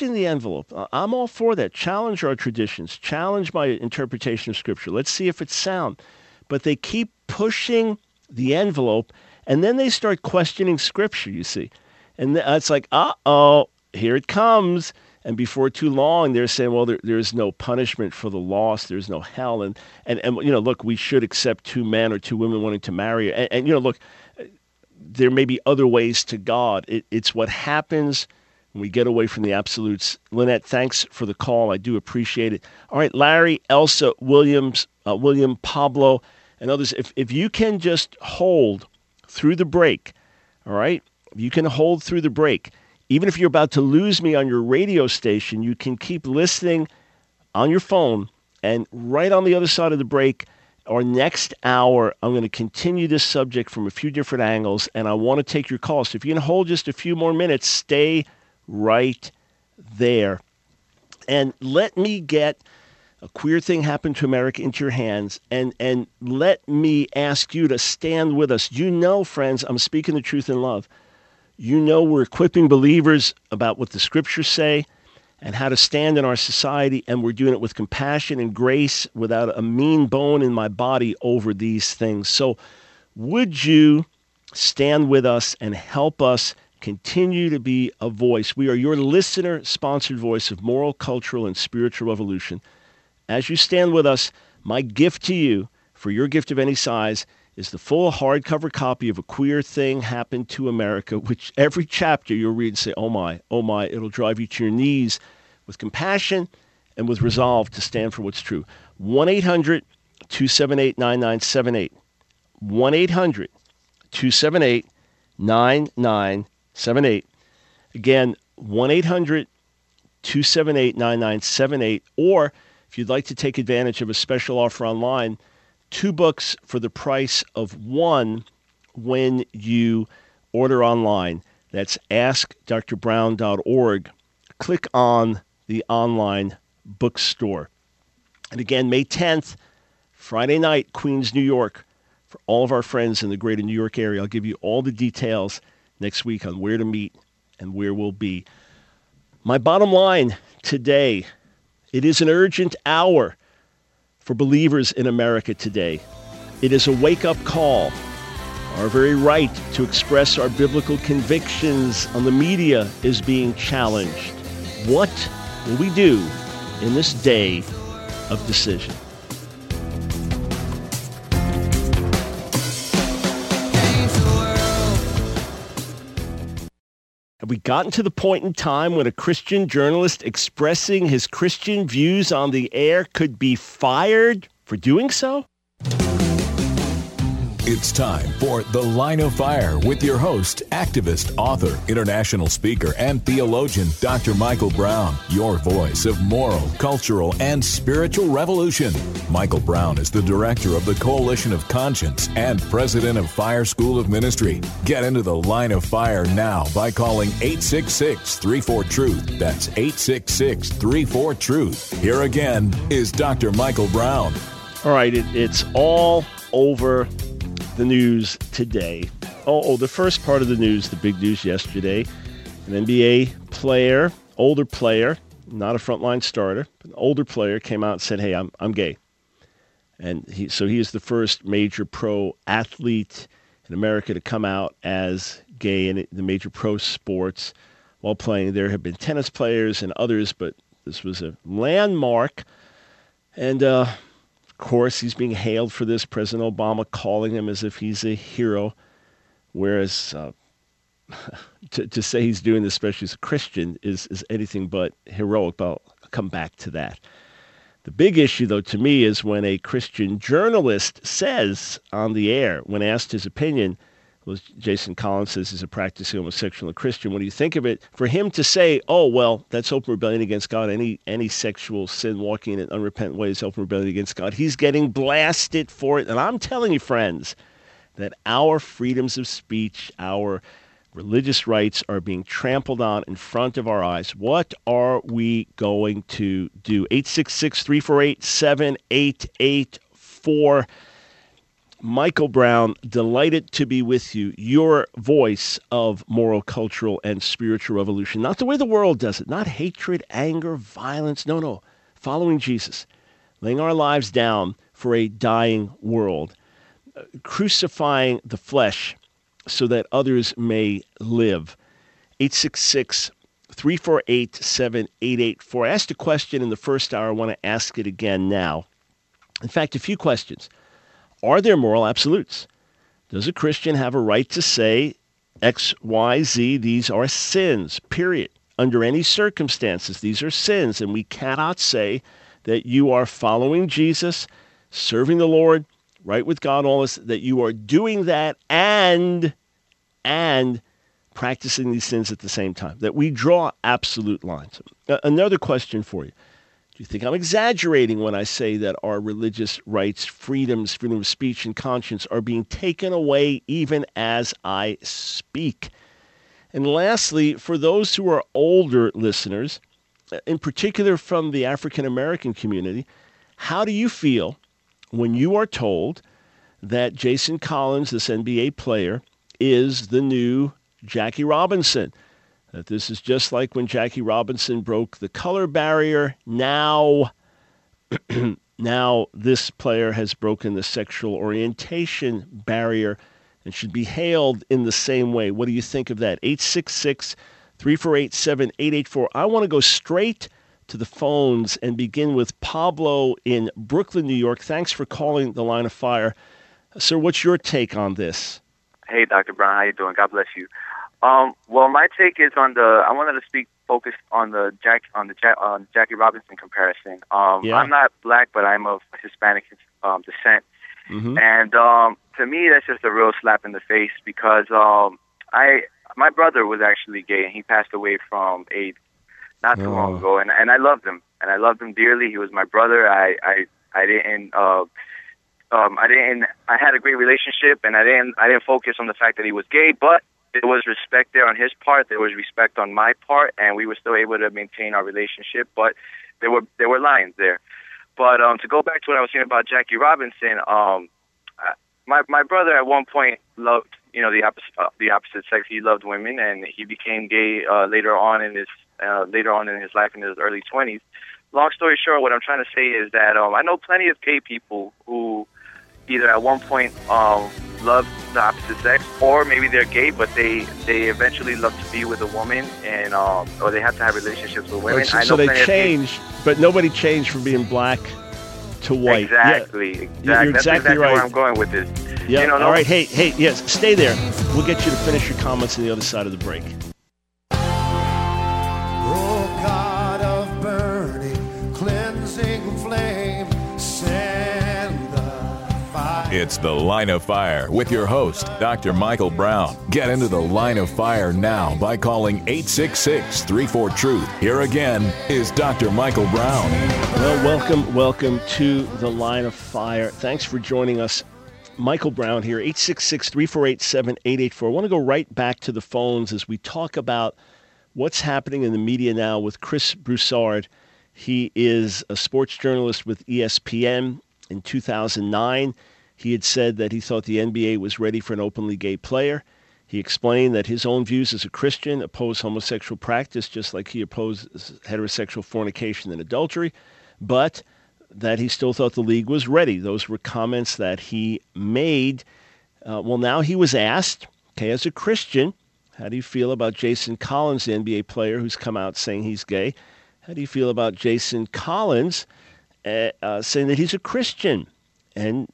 I'm all for that. Challenge our traditions. Challenge my interpretation of Scripture. Let's see if it's sound. But they keep pushing the envelope, and then they start questioning Scripture, you see. And it's like, uh-oh, here it comes. And before too long, they're saying, well, there's no punishment for the lost. There's no hell. And you know, look, we should accept 2 men or 2 women wanting to marry. And you know, look, there may be other ways to God. It's what happens when we get away from the absolutes. Lynette, thanks for the call. I do appreciate it. All right, Larry, Elsa, William, Pablo, and others, if you can just hold through the break, all right? You can hold through the break. Even if you're about to lose me on your radio station, you can keep listening on your phone, and right on the other side of the break, our next hour, I'm going to continue this subject from a few different angles, and I want to take your calls. So if you can hold just a few more minutes, stay right there. And let me get A Queer Thing Happened to America into your hands, and let me ask you to stand with us. You know, friends, I'm speaking the truth in love. You know we're equipping believers about what the Scriptures say and how to stand in our society, and we're doing it with compassion and grace without a mean bone in my body over these things. So would you stand with us and help us continue to be a voice? We are your listener-sponsored voice of moral, cultural, and spiritual revolution. As you stand with us, my gift to you, for your gift of any size, is the full hardcover copy of A Queer Thing Happened to America, which every chapter you'll read and say, oh my, it'll drive you to your knees with compassion and with resolve to stand for what's true. 1-800-278-9978. 1-800-278-9978. Again, 1-800-278-9978. Or if you'd like to take advantage of a special offer online, 2 books for the price of 1 when you order online. That's AskDrBrown.org. Click on the online bookstore. And again, May 10th, Friday night, Queens, New York, for all of our friends in the greater New York area. I'll give you all the details next week on where to meet and where we'll be. My bottom line today, it is an urgent hour for believers in America today. It is a wake-up call. Our very right to express our biblical convictions on the media is being challenged. What will we do in this day of decision? Have we gotten to the point in time when a Christian journalist expressing his Christian views on the air could be fired for doing so? It's time for The Line of Fire with your host, activist, author, international speaker, and theologian, Dr. Michael Brown, your voice of moral, cultural, and spiritual revolution. Michael Brown is the director of the Coalition of Conscience and president of Fire School of Ministry. Get into The Line of Fire now by calling 866-34-TRUTH. That's 866-34-TRUTH. Here again is Dr. Michael Brown. All right, it's all over the news today. The first part of the news, the big news yesterday, an NBA player, older player, not a frontline starter, but an older player came out and said, hey, I'm gay. And he is the first major pro athlete in America to come out as gay in the major pro sports while playing. There have been tennis players and others, but this was a landmark. And of course, he's being hailed for this. President Obama calling him as if he's a hero, whereas to say he's doing this, especially as a Christian, is anything but heroic. But I'll come back to that. The big issue, though, to me, is when a Christian journalist says on the air, when asked his opinion, Jason Collins says he's a practicing homosexual and Christian. What do you think of it? For him to say, oh, well, that's open rebellion against God. Any sexual sin, walking in an unrepentant way, is open rebellion against God. He's getting blasted for it. And I'm telling you, friends, that our freedoms of speech, our religious rights are being trampled on in front of our eyes. What are we going to do? 866-348-7884. Michael Brown, delighted to be with you, your voice of moral, cultural, and spiritual revolution. Not the way the world does it, not hatred, anger, violence. No. Following Jesus, laying our lives down for a dying world, crucifying the flesh so that others may live. 866-348-7884. I asked a question in the first hour. I want to ask it again now. In fact, a few questions. Are there moral absolutes? Does a Christian have a right to say X, Y, Z, these are sins, period? Under any circumstances, these are sins, and we cannot say that you are following Jesus, serving the Lord, right with God, all this, that you are doing that and practicing these sins at the same time, that we draw absolute lines. Another question for you. Do you think I'm exaggerating when I say that our religious rights, freedom of speech and conscience are being taken away even as I speak? And lastly, for those who are older listeners, in particular from the African American community, how do you feel when you are told that Jason Collins, this NBA player, is the new Jackie Robinson? That this is just like when Jackie Robinson broke the color barrier. Now this player has broken the sexual orientation barrier and should be hailed in the same way. What do you think of that? 866-348-7884. I want to go straight to the phones and begin with Pablo in Brooklyn, New York. Thanks for calling the Line of Fire. Sir, what's your take on this? Hey, Dr. Brown, how you doing? God bless you. Well, my take is on I wanted to focus on Jackie Robinson comparison. I'm not black, but I'm of Hispanic descent, and to me, that's just a real slap in the face because my brother was actually gay, and he passed away from AIDS not too long ago, and I loved him, dearly. He was my brother. I had a great relationship, and I didn't focus on the fact that he was gay, but there was respect there on his part. There was respect on my part, and we were still able to maintain our relationship. But there were lines there. But to go back to what I was saying about Jackie Robinson, my brother at one point loved the opposite sex. He loved women, and he became gay later on in his life in his early 20s. Long story short, what I'm trying to say is that I know plenty of gay people who either at one point love the opposite sex, or maybe they're gay, but they eventually love to be with a woman, and or they have to have relationships with women. So they change, but nobody changed from being black to white. Exactly. You're That's exactly right. Where I'm going with this. Yeah. All right. Hey. Yes. Stay there. We'll get you to finish your comments on the other side of the break. Oh God of burning, cleansing flame, send the It's The Line of Fire with your host, Dr. Michael Brown. Get into the Line of Fire now by calling 866-34-TRUTH. Here again is Dr. Michael Brown. Well, welcome to The Line of Fire. Thanks for joining us. Michael Brown here, 866-348-7884. I want to go right back to the phones as we talk about what's happening in the media now with Chris Broussard. He is a sports journalist with ESPN. In 2009, he had said that he thought the NBA was ready for an openly gay player. He explained that his own views as a Christian oppose homosexual practice just like he opposes heterosexual fornication and adultery, but that he still thought the league was ready. Those were comments that he made. Now he was asked, okay, as a Christian, how do you feel about Jason Collins, the NBA player who's come out saying he's gay? How do you feel about Jason Collins saying that he's a Christian? And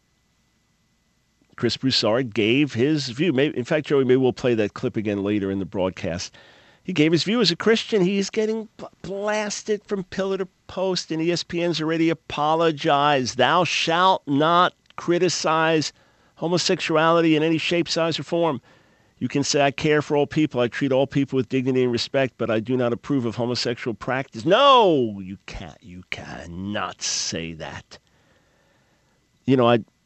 Chris Broussard gave his view. In fact, Joey, maybe we'll play that clip again later in the broadcast. He gave his view as a Christian. He's getting blasted from pillar to post, and ESPN's already apologized. Thou shalt not criticize homosexuality in any shape, size, or form. You can say, I care for all people. I treat all people with dignity and respect, but I do not approve of homosexual practice. No, you can't. You cannot say that. You know, I'd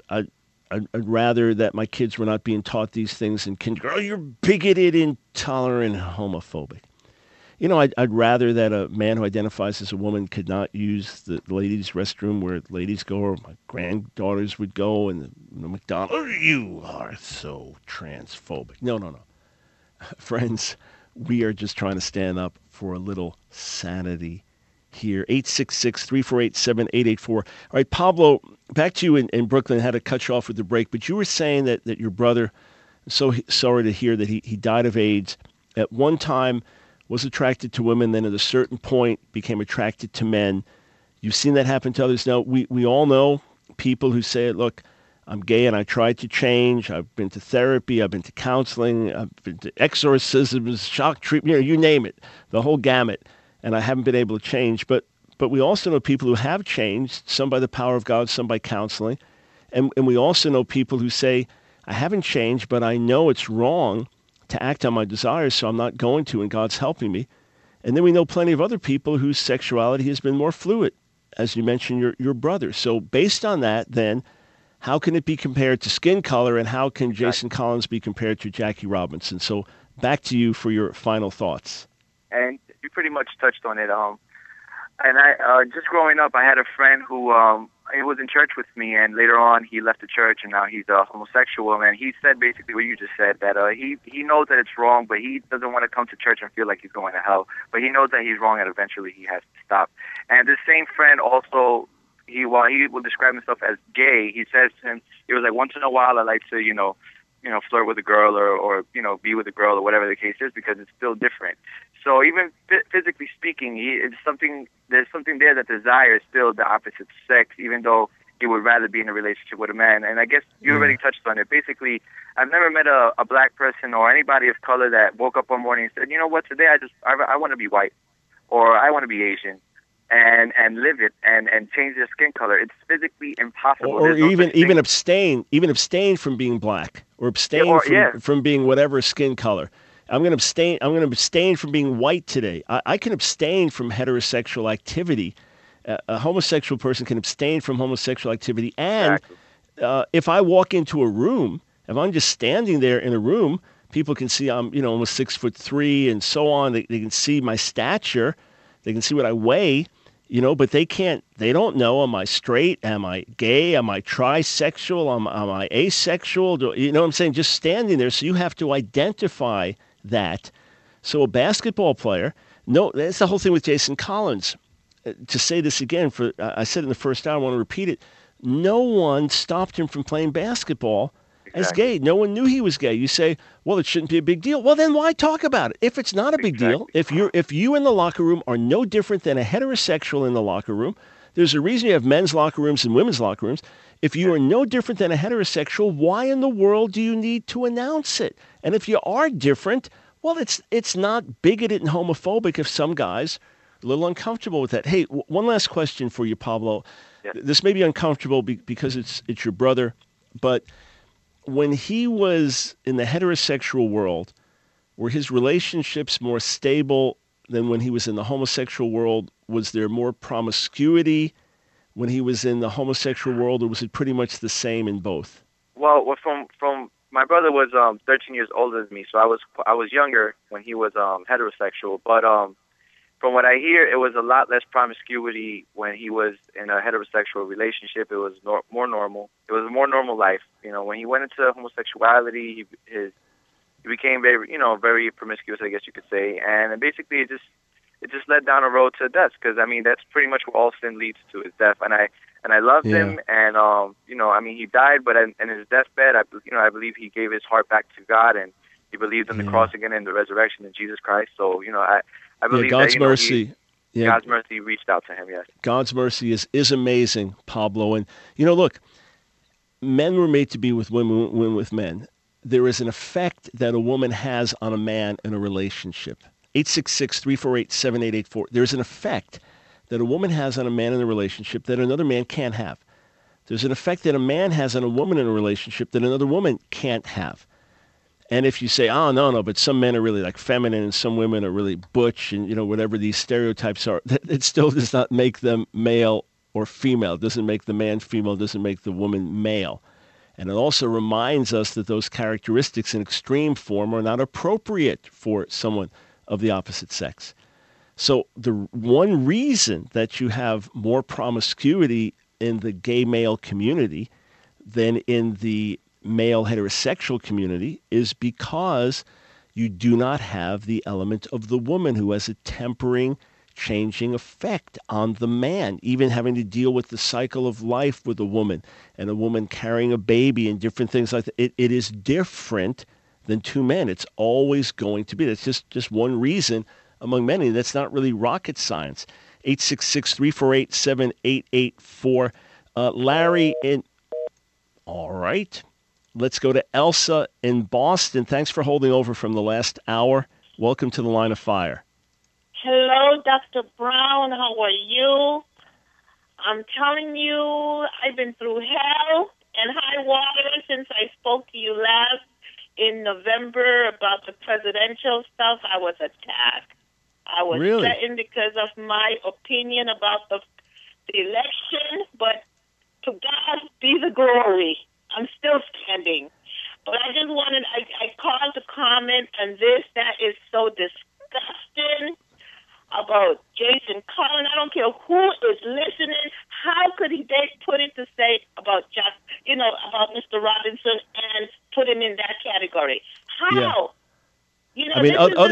rather that my kids were not being taught these things in kindergarten. Oh, you're bigoted, intolerant, homophobic. You know, I'd rather that a man who identifies as a woman could not use the ladies' restroom where ladies go, or my granddaughters would go, and the McDonald's. Oh, you are so transphobic. No. Friends, we are just trying to stand up for a little sanity here. 866-348-7884. All right, Pablo, back to you in Brooklyn. I had to cut you off with the break, but you were saying that your brother, so sorry to hear that he died of AIDS, at one time was attracted to women, then at a certain point became attracted to men. You've seen that happen to others. Now, we all know people who say, look, I'm gay and I tried to change. I've been to therapy. I've been to counseling. I've been to exorcisms, shock treatment, you name it, the whole gamut. And I haven't been able to change. But we also know people who have changed, some by the power of God, some by counseling. And we also know people who say, I haven't changed, but I know it's wrong to act on my desires, so I'm not going to, and God's helping me. And then we know plenty of other people whose sexuality has been more fluid, as you mentioned, your brother. So based on that, then, how can it be compared to skin color, and how can Jason Collins be compared to Jackie Robinson? So back to you for your final thoughts. And you pretty much touched on it. And I just growing up, I had a friend who he was in church with me, and later on he left the church, and now he's a homosexual. And he said basically what you just said, that he knows that it's wrong, but he doesn't want to come to church and feel like he's going to hell. But he knows that he's wrong, and eventually he has to stop. And this same friend also, while he will describe himself as gay, he says since it was like once in a while I like to flirt with a girl or be with a girl or whatever the case is, because it's still different. So even physically speaking, there's something there that desires still the opposite sex, even though he would rather be in a relationship with a man. And I guess you already touched on it. Basically, I've never met a black person or anybody of color that woke up one morning and said, you know what, today I want to be white, or I want to be Asian, and live it and change their skin color. It's physically impossible. Or even abstain from being black, or abstain from being whatever skin color. I'm going to abstain from being white today. I can abstain from heterosexual activity. A homosexual person can abstain from homosexual activity. And if I walk into a room, if I'm just standing there in a room, people can see I'm, almost 6'3" and so on. They can see my stature. They can see what I weigh, but they don't know, am I straight? Am I gay? Am I trisexual? Am I asexual? You know what I'm saying? Just standing there. So you have to identify that. So a basketball player, that's the whole thing with Jason Collins. To say this again, I said it in the first hour, I want to repeat it. No one stopped him from playing basketball as gay. No one knew he was gay. You say, well, it shouldn't be a big deal. Well, then why talk about it? If it's not a big deal, if you in the locker room are no different than a heterosexual in the locker room, there's a reason you have men's locker rooms and women's locker rooms. If you are no different than a heterosexual, why in the world do you need to announce it? And if you are different, well, it's not bigoted and homophobic if some guys are a little uncomfortable with that. Hey, one last question for you, Pablo. Yes. This may be uncomfortable because it's your brother, but when he was in the heterosexual world, were his relationships more stable than when he was in the homosexual world? Was there more promiscuity when he was in the homosexual world, or was it pretty much the same in both? Well, from my brother was 13 years older than me, so I was younger when he was heterosexual. But from what I hear, it was a lot less promiscuity when he was in a heterosexual relationship. It was more normal. It was a more normal life. You know, when he went into homosexuality, he became very promiscuous, I guess you could say, and basically it just led down a road to death. Because I mean, that's pretty much what all sin leads to, is death. And I loved him, and he died, but in his deathbed, I believe he gave his heart back to God, and he believed in the cross again and the resurrection in Jesus Christ. So I believe God's that, mercy. God's mercy reached out to him. Yes, God's mercy is amazing, Pablo. And look, men were made to be with women, women with men. There is an effect that a woman has on a man in a relationship. 866-348-7884. There's an effect that a woman has on a man in a relationship that another man can't have. There's an effect that a man has on a woman in a relationship that another woman can't have. And if you say, oh, no, but some men are really like feminine and some women are really butch and, whatever these stereotypes are, it still does not make them male or female. It doesn't make the man female. It doesn't make the woman male. And it also reminds us that those characteristics in extreme form are not appropriate for someone of the opposite sex. So the one reason that you have more promiscuity in the gay male community than in the male heterosexual community is because you do not have the element of the woman who has a tempering, changing effect on the man, even having to deal with the cycle of life with a woman and a woman carrying a baby and different things like that. It is different than two men. It's always going to be. That's just one reason among many. That's not really rocket science. 866-348-7884. Larry all right. Let's go to Elsa in Boston. Thanks for holding over from the last hour. Welcome to the Line of Fire. Hello, Dr. Brown. How are you? I'm telling you, I've been through hell and high water since I spoke to you last in November about the presidential stuff. I was attacked. I was threatened because of my opinion about the election, but to God be the glory. I'm still standing. But I just wanted, I called to comment on this. That is so disgusting about Jason Cullen. I don't care who is listening. How could they put it to say about about Mr. Robinson and put him in that category? How? Yeah. I mean,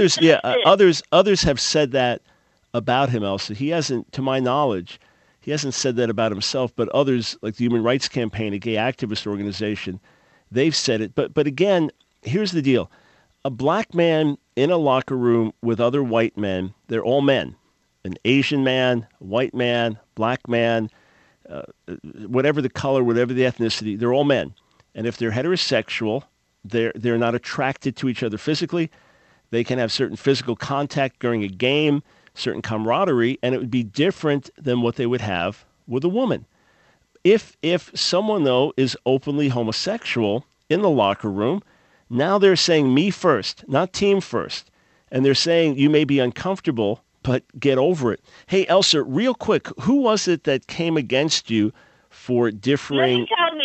others have said that about him, Elsa. He hasn't, to my knowledge, he hasn't said that about himself, but others, like the Human Rights Campaign, a gay activist organization, they've said it. But again, here's the deal. A black man in a locker room with other white men, they're all men. An Asian man, a white man, black man, whatever the color, whatever the ethnicity, they're all men. And if they're heterosexual, they're not attracted to each other physically. They can have certain physical contact during a game, certain camaraderie, and it would be different than what they would have with a woman. If someone, though, is openly homosexual in the locker room, now they're saying me first, not team first. And they're saying you may be uncomfortable, but get over it. Hey, Elsa, real quick, who was it that came against you for differing? Let me tell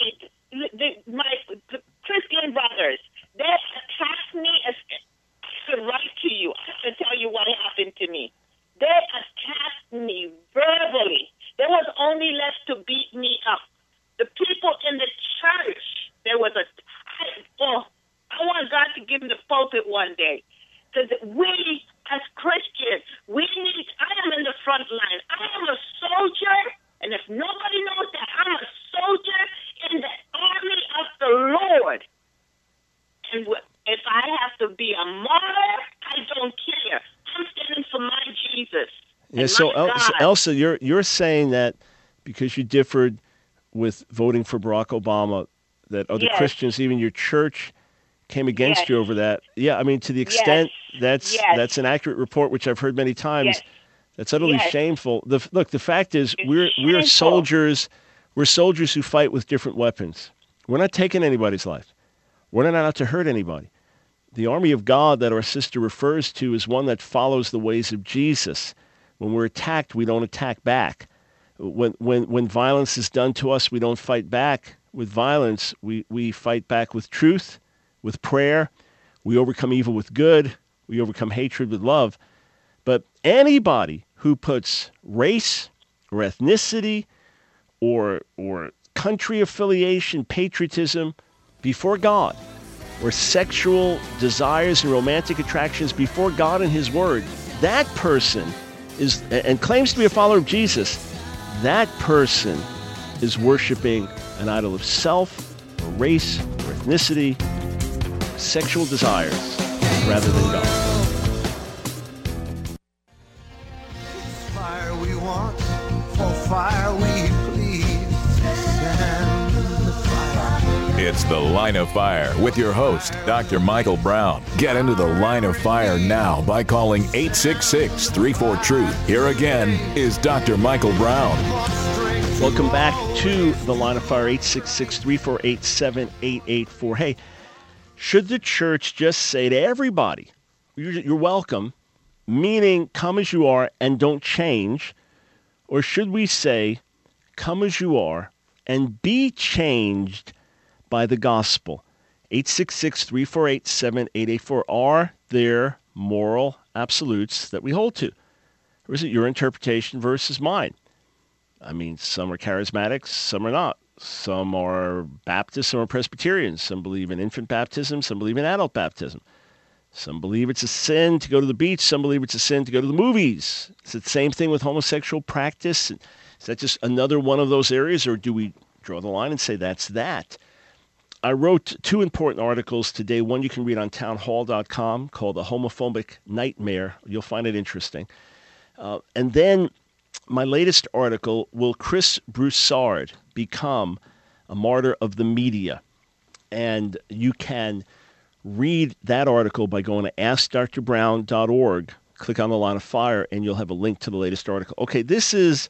me, the Christian brothers, they attacked me. I could write to you. I have to tell you what happened to me. They attacked me verbally. There was only left to beat me up. The people in the church, there was I want God to give me the pulpit one day. Because we, as Christians, I am in the front line. I am a soldier, and if nobody knows that, I'm a soldier in the army of the Lord. And if I have to be a martyr, I don't care. I'm standing for my Jesus. Yeah, so Elsa, you're saying that because you differed with voting for Barack Obama, that other Christians, even your church, came against you over that. Yeah, I mean, to the extent that's an accurate report, which I've heard many times. That's utterly shameful. The fact is, we're soldiers. We're soldiers who fight with different weapons. We're not taking anybody's life. We're not out to hurt anybody. The army of God that our sister refers to is one that follows the ways of Jesus. When we're attacked, we don't attack back. When violence is done to us, we don't fight back with violence. We fight back with truth, with prayer. We overcome evil with good. We overcome hatred with love. But anybody who puts race or ethnicity or country affiliation, patriotism before God, or sexual desires and romantic attractions before God and his word, that person is, and claims to be a follower of Jesus, that person is worshiping an idol of self, or race, or ethnicity, sexual desires, rather than God. Fire we want, for fire we please. Send the fire. It's The Line of Fire with your host, Dr. Michael Brown. Get into The Line of Fire now by calling 866-34-TRUTH. Here again is Dr. Michael Brown. Welcome back to The Line of Fire, 866-348-7884. Hey, should the church just say to everybody, you're welcome, meaning come as you are and don't change? Or should we say, come as you are and be changed by the gospel? 866-348-7884. Are there moral absolutes that we hold to? Or is it your interpretation versus mine? I mean, some are charismatics, some are not. Some are Baptists, some are Presbyterians. Some believe in infant baptism, some believe in adult baptism. Some believe it's a sin to go to the beach, some believe it's a sin to go to the movies. Is it the same thing with homosexual practice? Is that just another one of those areas, or do we draw the line and say that's that? I wrote 2 important articles today. One you can read on townhall.com called The Homophobic Nightmare. You'll find it interesting. And then my latest article, Will Chris Broussard Become a Martyr of the Media? And you can read that article by going to AskDrBrown.org. Click on The Line of Fire, and you'll have a link to the latest article. Okay, this is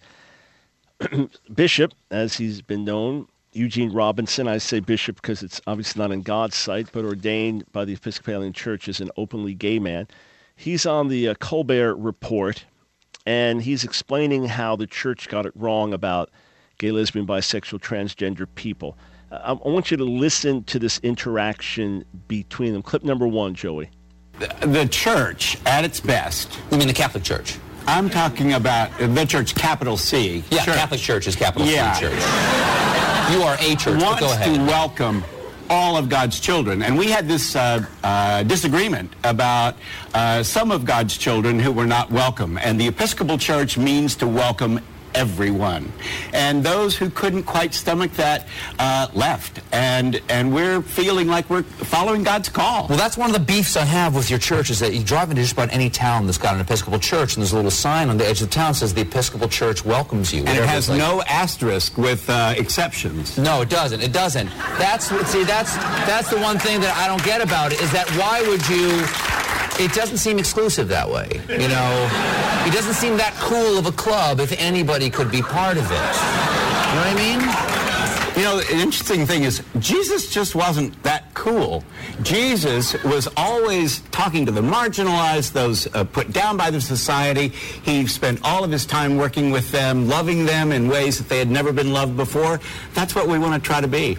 Bishop, as he's been known, Eugene Robinson. I say bishop because it's obviously not in God's sight, but ordained by the Episcopalian Church as an openly gay man. He's on the Colbert Report, and he's explaining how the church got it wrong about gay, lesbian, bisexual, transgender people. I want you to listen to this interaction between them. Clip number 1, Joey. The church, at its best. You mean the Catholic Church? I'm talking about the church, capital C. Yeah, church. Catholic Church is capital C church. You are a church, but go ahead. Wants to welcome all of God's children. And we had this disagreement about some of God's children who were not welcome. And the Episcopal Church means to welcome everyone. And those who couldn't quite stomach that left. And we're feeling like we're following God's call. Well, that's one of the beefs I have with your church, is that you drive into just about any town that's got an Episcopal church, and there's a little sign on the edge of the town that says the Episcopal Church welcomes you. And it has no asterisk with exceptions. No, it doesn't. It doesn't. That's the one thing that I don't get about it, is that why would you... It doesn't seem exclusive that way, you know. It doesn't seem that cool of a club if anybody could be part of it. You know what I mean? You know, the interesting thing is, Jesus just wasn't that cool. Jesus was always talking to the marginalized, those put down by the society. He spent all of his time working with them, loving them in ways that they had never been loved before. That's what we want to try to be.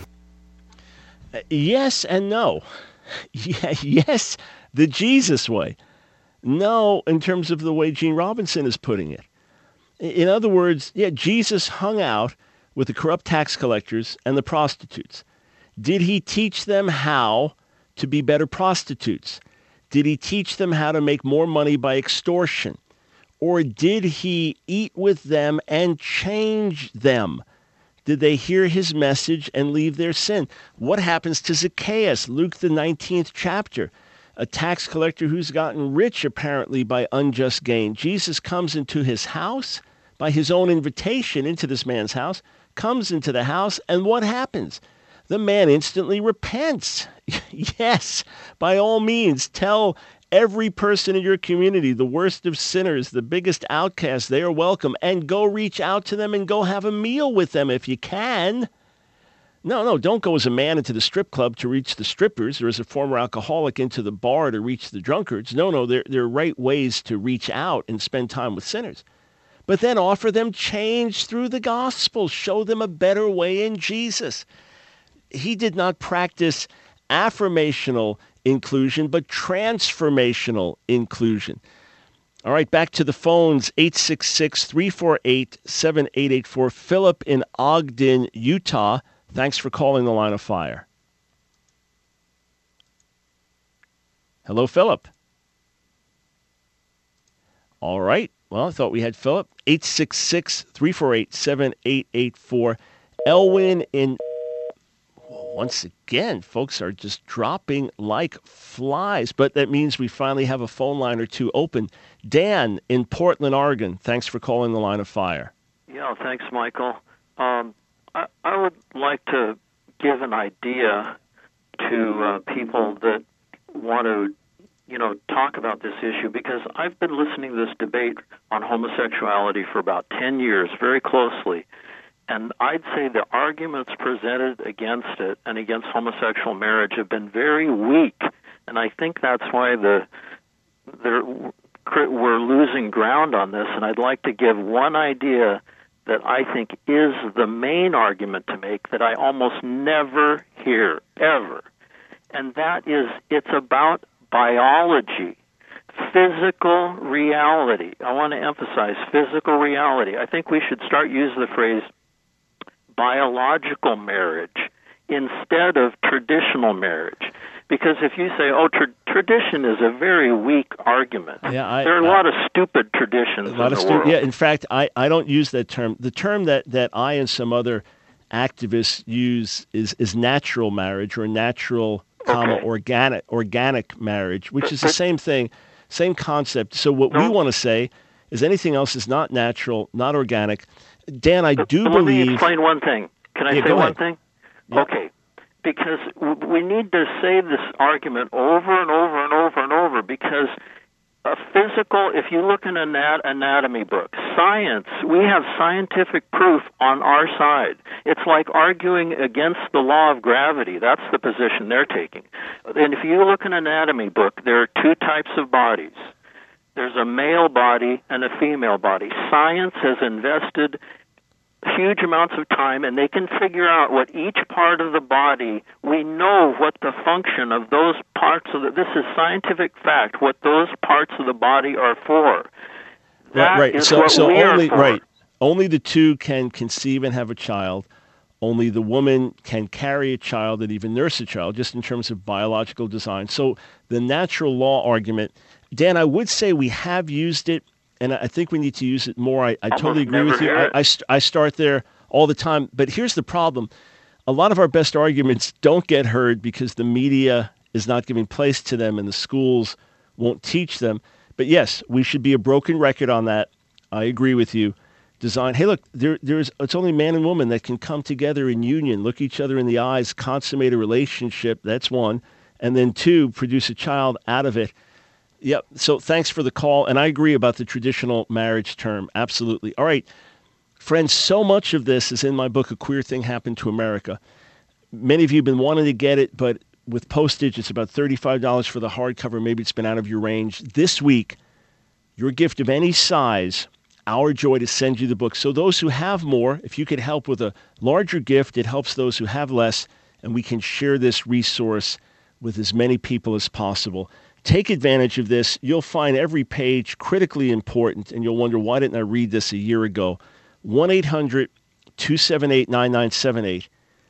Yes and no. Yes, the Jesus way. No, in terms of the way Gene Robinson is putting it. In other words, yeah, Jesus hung out with the corrupt tax collectors and the prostitutes. Did he teach them how to be better prostitutes? Did he teach them how to make more money by extortion? Or did he eat with them and change them? Did they hear his message and leave their sin? What happens to Zacchaeus, Luke the 19th chapter? A tax collector who's gotten rich apparently by unjust gain. Jesus comes into his house by his own invitation into this man's house, comes into the house, and what happens? The man instantly repents. Yes, by all means, tell every person in your community, the worst of sinners, the biggest outcasts, they are welcome, and go reach out to them and go have a meal with them if you can. No, don't go as a man into the strip club to reach the strippers or as a former alcoholic into the bar to reach the drunkards. No, there are right ways to reach out and spend time with sinners. But then offer them change through the gospel. Show them a better way in Jesus. He did not practice affirmational inclusion, but transformational inclusion. All right, back to the phones, 866-348-7884. Philip in Ogden, Utah. Thanks for calling the Line of Fire. Hello, Philip. All right. Well, I thought we had Philip. 866-348-7884. Elwin in... Once again, folks are just dropping like flies, but that means we finally have a phone line or two open. Dan in Portland, Oregon, thanks for calling the Line of Fire. Yeah, thanks, Michael. I would like to give an idea to people that want to, talk about this issue, because I've been listening to this debate on homosexuality for about 10 years very closely. And I'd say the arguments presented against it and against homosexual marriage have been very weak. And I think that's why we're losing ground on this. And I'd like to give one idea that I think is the main argument to make that I almost never hear, ever. And that is, it's about biology, physical reality. I want to emphasize physical reality. I think we should start using the phrase biological marriage instead of traditional marriage. Because if you say, tradition is a very weak argument. There are a lot of stupid traditions in the world. Yeah, in fact, I don't use that term. The term that I and some other activists use is natural marriage or natural, organic marriage, which is the same thing, same concept. So what we want to say is anything else is not natural, not organic. Dan, I do believe... Let me explain one thing. Can I say one thing? Yeah. Okay. Because we need to say this argument over and over and over and over, because if you look in an anatomy book, science, we have scientific proof on our side. It's like arguing against the law of gravity. That's the position they're taking. And if you look in an anatomy book, there are two types of bodies. There's a male body and a female body. Science has invested huge amounts of time, and they can figure out what each part of the body, we know what the function of those parts this is scientific fact, what those parts of the body are for. That is what we are for. Right. Only the two can conceive and have a child. Only the woman can carry a child and even nurse a child, just in terms of biological design. So the natural law argument, Dan, I would say we have used it, and I think we need to use it more. I totally agree with you. I start there all the time. But here's the problem. A lot of our best arguments don't get heard because the media is not giving place to them and the schools won't teach them. But yes, we should be a broken record on that. I agree with you. Design. Hey, look, it's only man and woman that can come together in union, look each other in the eyes, consummate a relationship. That's one. And then two, produce a child out of it. Yep. So thanks for the call. And I agree about the traditional marriage term. Absolutely. All right. Friends, so much of this is in my book, A Queer Thing Happened to America. Many of you have been wanting to get it, but with postage, it's about $35 for the hardcover. Maybe it's been out of your range. This week, your gift of any size, our joy to send you the book. So those who have more, if you could help with a larger gift, it helps those who have less, and we can share this resource with as many people as possible. Take advantage of this. You'll find every page critically important, and you'll wonder, why didn't I read this a year ago? 1-800-278-9978.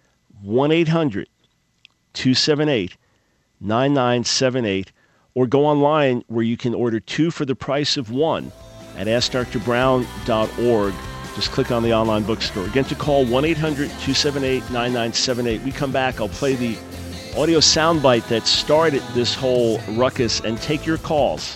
1-800-278-9978. Or go online where you can order two for the price of one at AskDrBrown.org. Just click on the online bookstore. Again, to call 1-800-278-9978. We come back, I'll play the audio soundbite that started this whole ruckus and take your calls.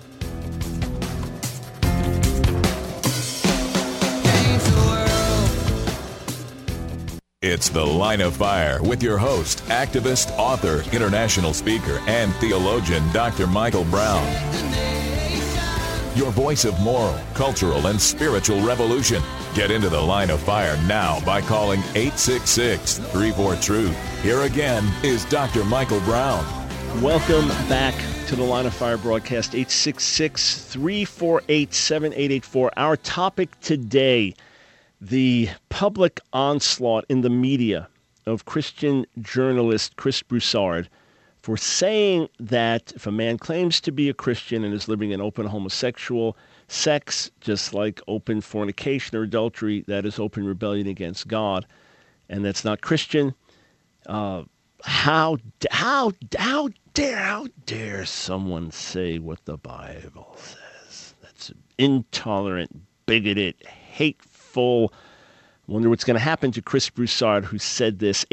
It's The Line of Fire with your host, activist, author, international speaker, and theologian, Dr. Michael Brown. your voice of moral, cultural, and spiritual revolution. Get into the Line of Fire now by calling 866-34-TRUTH. Here again is Dr. Michael Brown. Welcome back to the Line of Fire broadcast, 866-348-7884. Our topic today, the public onslaught in the media of Christian journalist Chris Broussard for saying that if a man claims to be a Christian and is living in open homosexual sex, just like open fornication or adultery, that is open rebellion against God, and that's not Christian. How dare someone say what the Bible says? That's intolerant, bigoted, hateful. Wonder what's going to happen to Chris Broussard, who said this.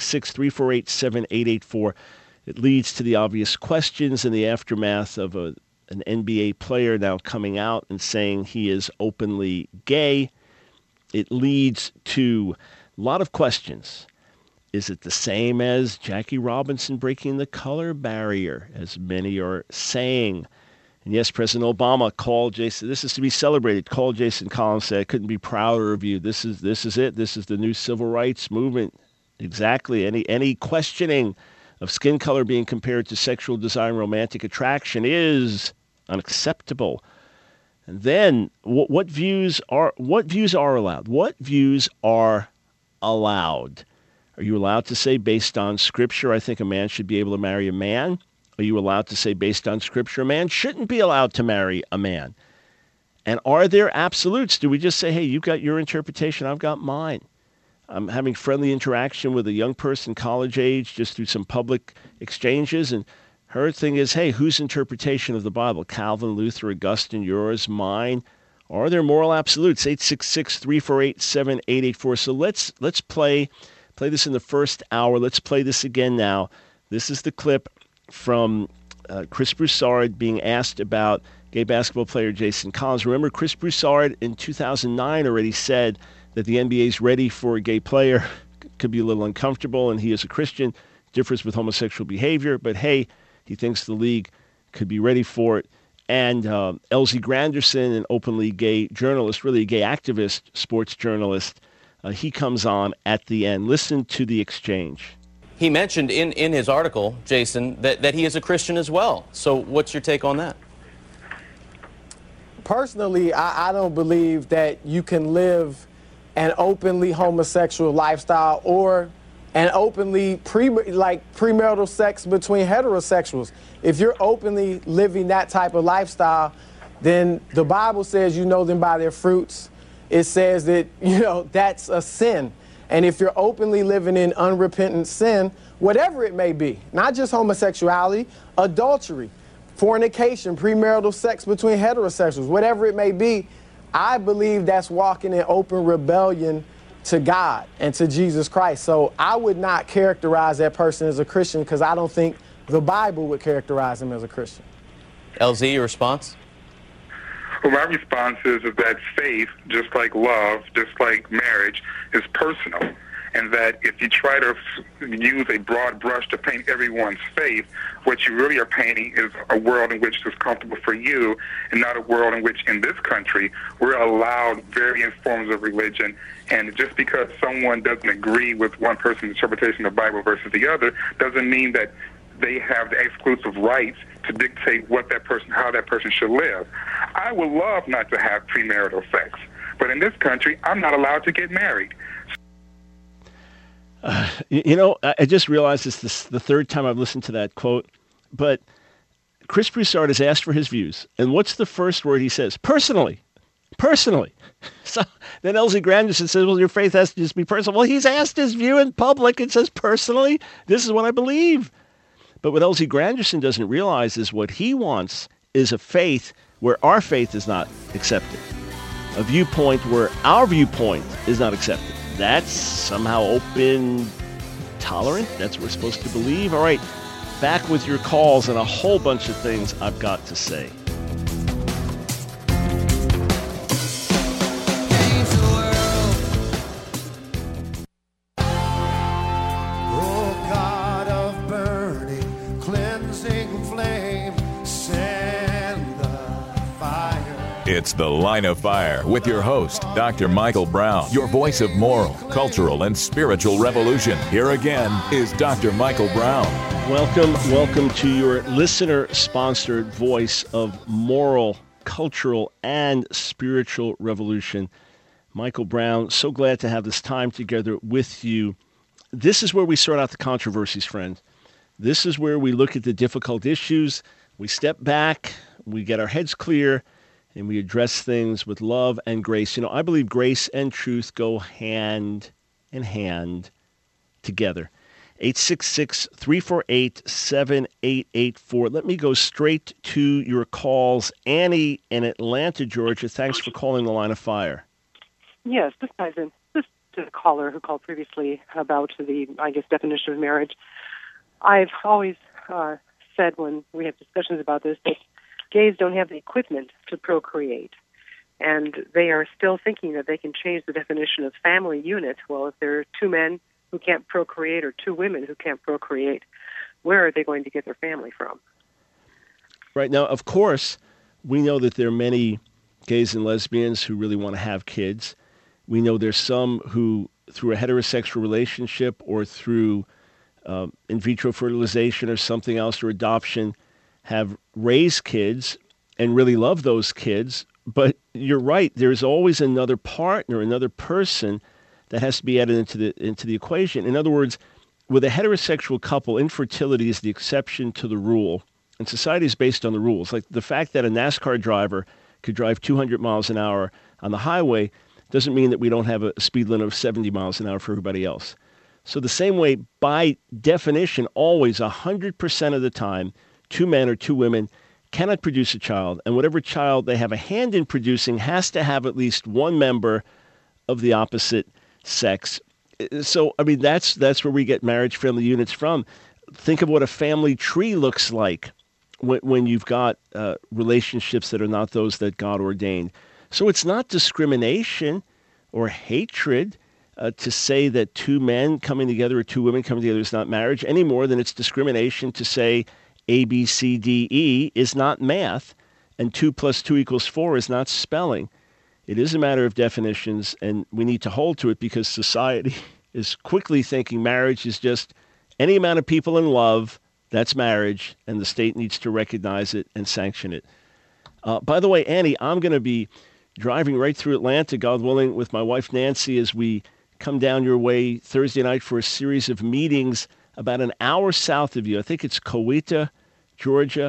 866-348-7884. It leads to the obvious questions in the aftermath of an NBA player now coming out and saying he is openly gay. It leads to a lot of questions. Is it the same as Jackie Robinson breaking the color barrier, as many are saying? And yes, President Obama called Jason. This is to be celebrated. Called Jason Collins, said, "I couldn't be prouder of you. This is it. This is the new civil rights movement." Exactly. Any questioning of skin color being compared to sexual desire and romantic attraction is unacceptable. And then, what views are allowed? What views are allowed? Are you allowed to say, based on Scripture, I think a man should be able to marry a man? Are you allowed to say, based on Scripture, a man shouldn't be allowed to marry a man? And are there absolutes? Do we just say, hey, you've got your interpretation, I've got mine? I'm having friendly interaction with a young person, college age, just through some public exchanges, and her thing is, hey, whose interpretation of the Bible? Calvin, Luther, Augustine, yours, mine? Are there moral absolutes? 866-348-7884. So let's play this in the first hour. Let's play this again now. This is the clip from Chris Broussard being asked about gay basketball player Jason Collins. Remember, Chris Broussard in 2009 already said that the NBA is ready for a gay player. Could be a little uncomfortable, and he is a Christian, differs with homosexual behavior, but hey, he thinks the league could be ready for it. And Elsie Granderson, an openly gay journalist, really a gay activist, sports journalist, he comes on at the end. Listen to the exchange. He mentioned in his article, Jason, that he is a Christian as well. So what's your take on that? Personally, I don't believe that you can live an openly homosexual lifestyle or an openly premarital sex between heterosexuals. If you're openly living that type of lifestyle, then the Bible says you know them by their fruits. It says that, that's a sin. And if you're openly living in unrepentant sin, whatever it may be, not just homosexuality, adultery, fornication, premarital sex between heterosexuals, whatever it may be, I believe that's walking in open rebellion to God and to Jesus Christ. So I would not characterize that person as a Christian because I don't think the Bible would characterize him as a Christian. LZ, your response? Well, my response is that faith, just like love, just like marriage, is personal. And that if you try to use a broad brush to paint everyone's faith, what you really are painting is a world in which is comfortable for you and not a world in which, in this country, we're allowed various forms of religion. And just because someone doesn't agree with one person's interpretation of the Bible versus the other doesn't mean that they have the exclusive rights to dictate how that person should live. I would love not to have premarital sex, but in this country, I'm not allowed to get married. I just realized this is the third time I've listened to that quote, but Chris Broussard has asked for his views, and what's the first word he says? Personally. So then Elsie Granderson says, well, your faith has to just be personal. Well, he's asked his view in public and says, personally, this is what I believe. But what Elsie Granderson doesn't realize is what he wants is a faith where our faith is not accepted, a viewpoint where our viewpoint is not accepted. That's somehow open, tolerant. That's what we're supposed to believe. All right, back with your calls and a whole bunch of things I've got to say. Fire. It's The Line of Fire with your host, Dr. Michael Brown, your voice of moral, cultural, and spiritual revolution. Here again is Dr. Michael Brown. Welcome to your listener-sponsored voice of moral, cultural, and spiritual revolution. Michael Brown, so glad to have this time together with you. This is where we sort out the controversies, friend. This is where we look at the difficult issues, we step back, we get our heads clear, and we address things with love and grace. You know, I believe grace and truth go hand in hand together. 866-348-7884. Let me go straight to your calls. Annie in Atlanta, Georgia, thanks for calling The Line of Fire. Yes, this ties in. This to the caller who called previously about the, definition of marriage. I've always said when we have discussions about this that gays don't have the equipment to procreate, and they are still thinking that they can change the definition of family unit. Well, if there are two men who can't procreate or two women who can't procreate, where are they going to get their family from? Right. Now, of course, we know that there are many gays and lesbians who really want to have kids. We know there's some who, through a heterosexual relationship or through in vitro fertilization or something else, or adoption, have raised kids and really love those kids. But you're right, there's always another partner, another person that has to be added into the equation. In other words, with a heterosexual couple, infertility is the exception to the rule. And society is based on the rules. Like the fact that a NASCAR driver could drive 200 miles an hour on the highway doesn't mean that we don't have a speed limit of 70 miles an hour for everybody else. So the same way, by definition, always 100% of the time, two men or two women cannot produce a child, and whatever child they have a hand in producing has to have at least one member of the opposite sex. So, I mean, that's where we get marriage-friendly units from. Think of what a family tree looks like when you've got relationships that are not those that God ordained. So it's not discrimination or hatred to say that two men coming together or two women coming together is not marriage, any more than it's discrimination to say A, B, C, D, E is not math, and 2 + 2 = 4 is not spelling. It is a matter of definitions, and we need to hold to it because society is quickly thinking marriage is just any amount of people in love, that's marriage, and the state needs to recognize it and sanction it. By the way, Annie, I'm going to be driving right through Atlanta, God willing, with my wife Nancy as we come down your way Thursday night for a series of meetings about an hour south of you. I think it's Coweta, Georgia.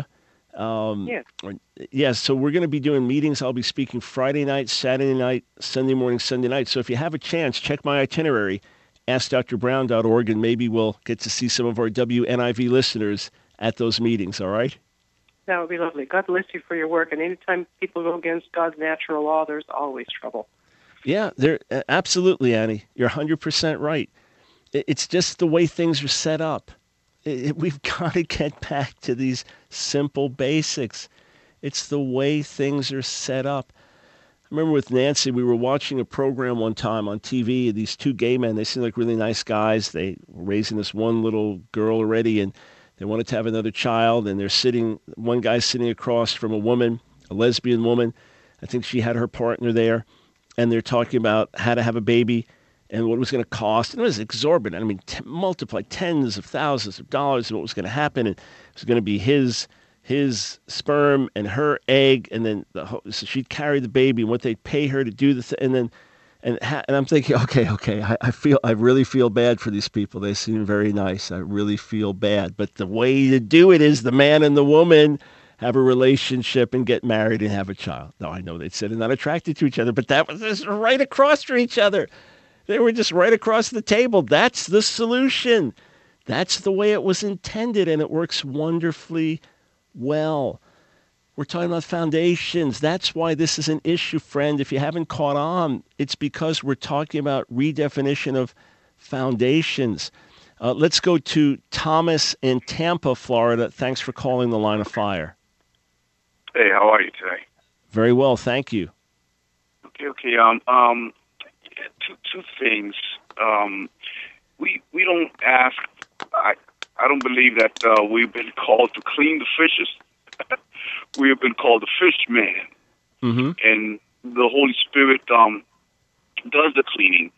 Yes, so we're going to be doing meetings. I'll be speaking Friday night, Saturday night, Sunday morning, Sunday night. So if you have a chance, check my itinerary, askdrbrown.org, and maybe we'll get to see some of our WNIV listeners at those meetings, all right? That would be lovely. God bless you for your work. And anytime people go against God's natural law, there's always trouble. Yeah, absolutely, Annie. You're 100% right. It's just the way things are set up. We've got to get back to these simple basics. It's the way things are set up. I remember with Nancy, we were watching a program one time on TV. These two gay men, they seemed like really nice guys. They were raising this one little girl already, and they wanted to have another child. And one guy's sitting across from a woman, a lesbian woman. I think she had her partner there. And they're talking about how to have a baby and what it was going to cost. And it was exorbitant. I mean, multiply tens of thousands of dollars and what was going to happen. And it was going to be his sperm and her egg. And then so she'd carry the baby and what they'd pay her to do the thing. And I'm thinking, okay, I really feel bad for these people. They seem very nice. I really feel bad. But the way to do it is the man and the woman have a relationship and get married and have a child. Now, I know they said they're not attracted to each other, but that was just right across from each other. They were just right across the table. That's the solution. That's the way it was intended, and it works wonderfully well. We're talking about foundations. That's why this is an issue, friend. If you haven't caught on, it's because we're talking about redefinition of foundations. Let's go to Thomas in Tampa, Florida. Thanks for calling The Line of Fire. Hey, how are you today? Very well, thank you. Okay. Two things. We don't ask. I don't believe that we've been called to clean the fishes. We have been called the fish man. and the Holy Spirit does the cleaning.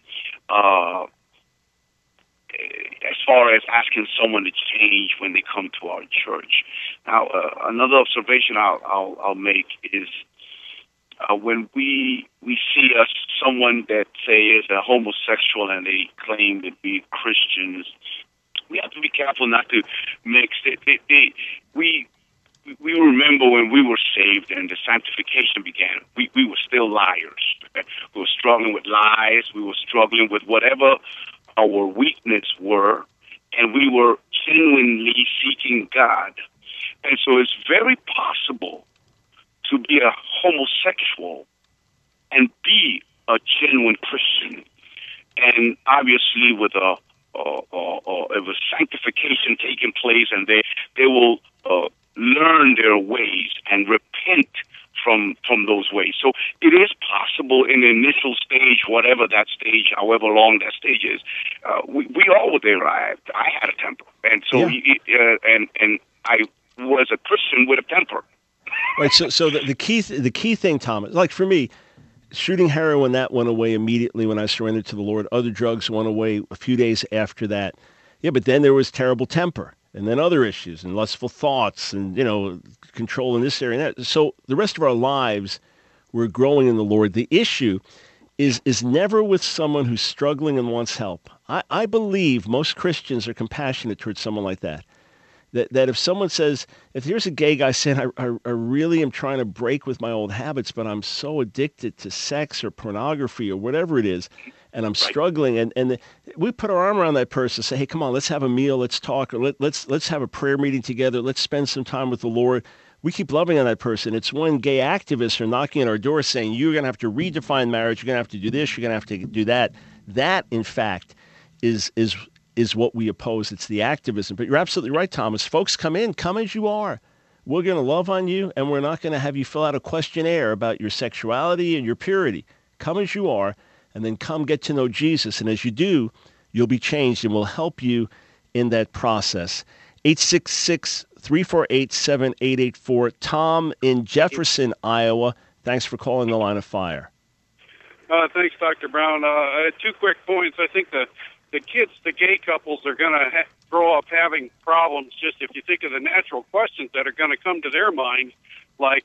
As far as asking someone to change when they come to our church. Now, another observation I'll make is when we see someone that say is a homosexual and they claim to be Christians, we have to be careful not to mix it. We remember when we were saved and the sanctification began, we were still liars. We were struggling with lies. We were struggling with whatever our weakness were, and we were genuinely seeking God. And so it's very possible to be a homosexual and be a genuine Christian. And obviously with a sanctification taking place, and they will learn their ways and repent from those ways. So it is possible in the initial stage, whatever that stage, however long that stage is, we all were there. I had a temper, and so and I was a Christian with a temper. Right. So the key thing, Thomas, like for me, shooting heroin, that went away immediately when I surrendered to the Lord. Other drugs went away a few days after that. Yeah, but then there was terrible temper, and then other issues and lustful thoughts, and control in this area and that. So the rest of our lives, we're growing in the Lord. The issue is never with someone who's struggling and wants help. I believe most Christians are compassionate towards someone like that. That if someone says, if here's a gay guy saying, I really am trying to break with my old habits, but I'm so addicted to sex or pornography or whatever it is, and I'm struggling, and we put our arm around that person and say, hey, come on, let's have a meal, let's talk, or let's have a prayer meeting together, let's spend some time with the Lord. We keep loving on that person. It's when gay activists are knocking at our door saying, you're going to have to redefine marriage, you're going to have to do this, you're going to have to do that. That, in fact, is what we oppose. It's the activism. But you're absolutely right, Thomas. Folks, come as you are. We're going to love on you, and we're not going to have you fill out a questionnaire about your sexuality and your purity. Come as you are, and then come get to know Jesus. And as you do, you'll be changed, and we'll help you in that process. 866-348-7884. Tom in Jefferson, Iowa. Thanks for calling the Line of Fire. Thanks, Dr. Brown. Two quick points. I think the kids, the gay couples, are going to grow up having problems. Just if you think of the natural questions that are going to come to their mind, like,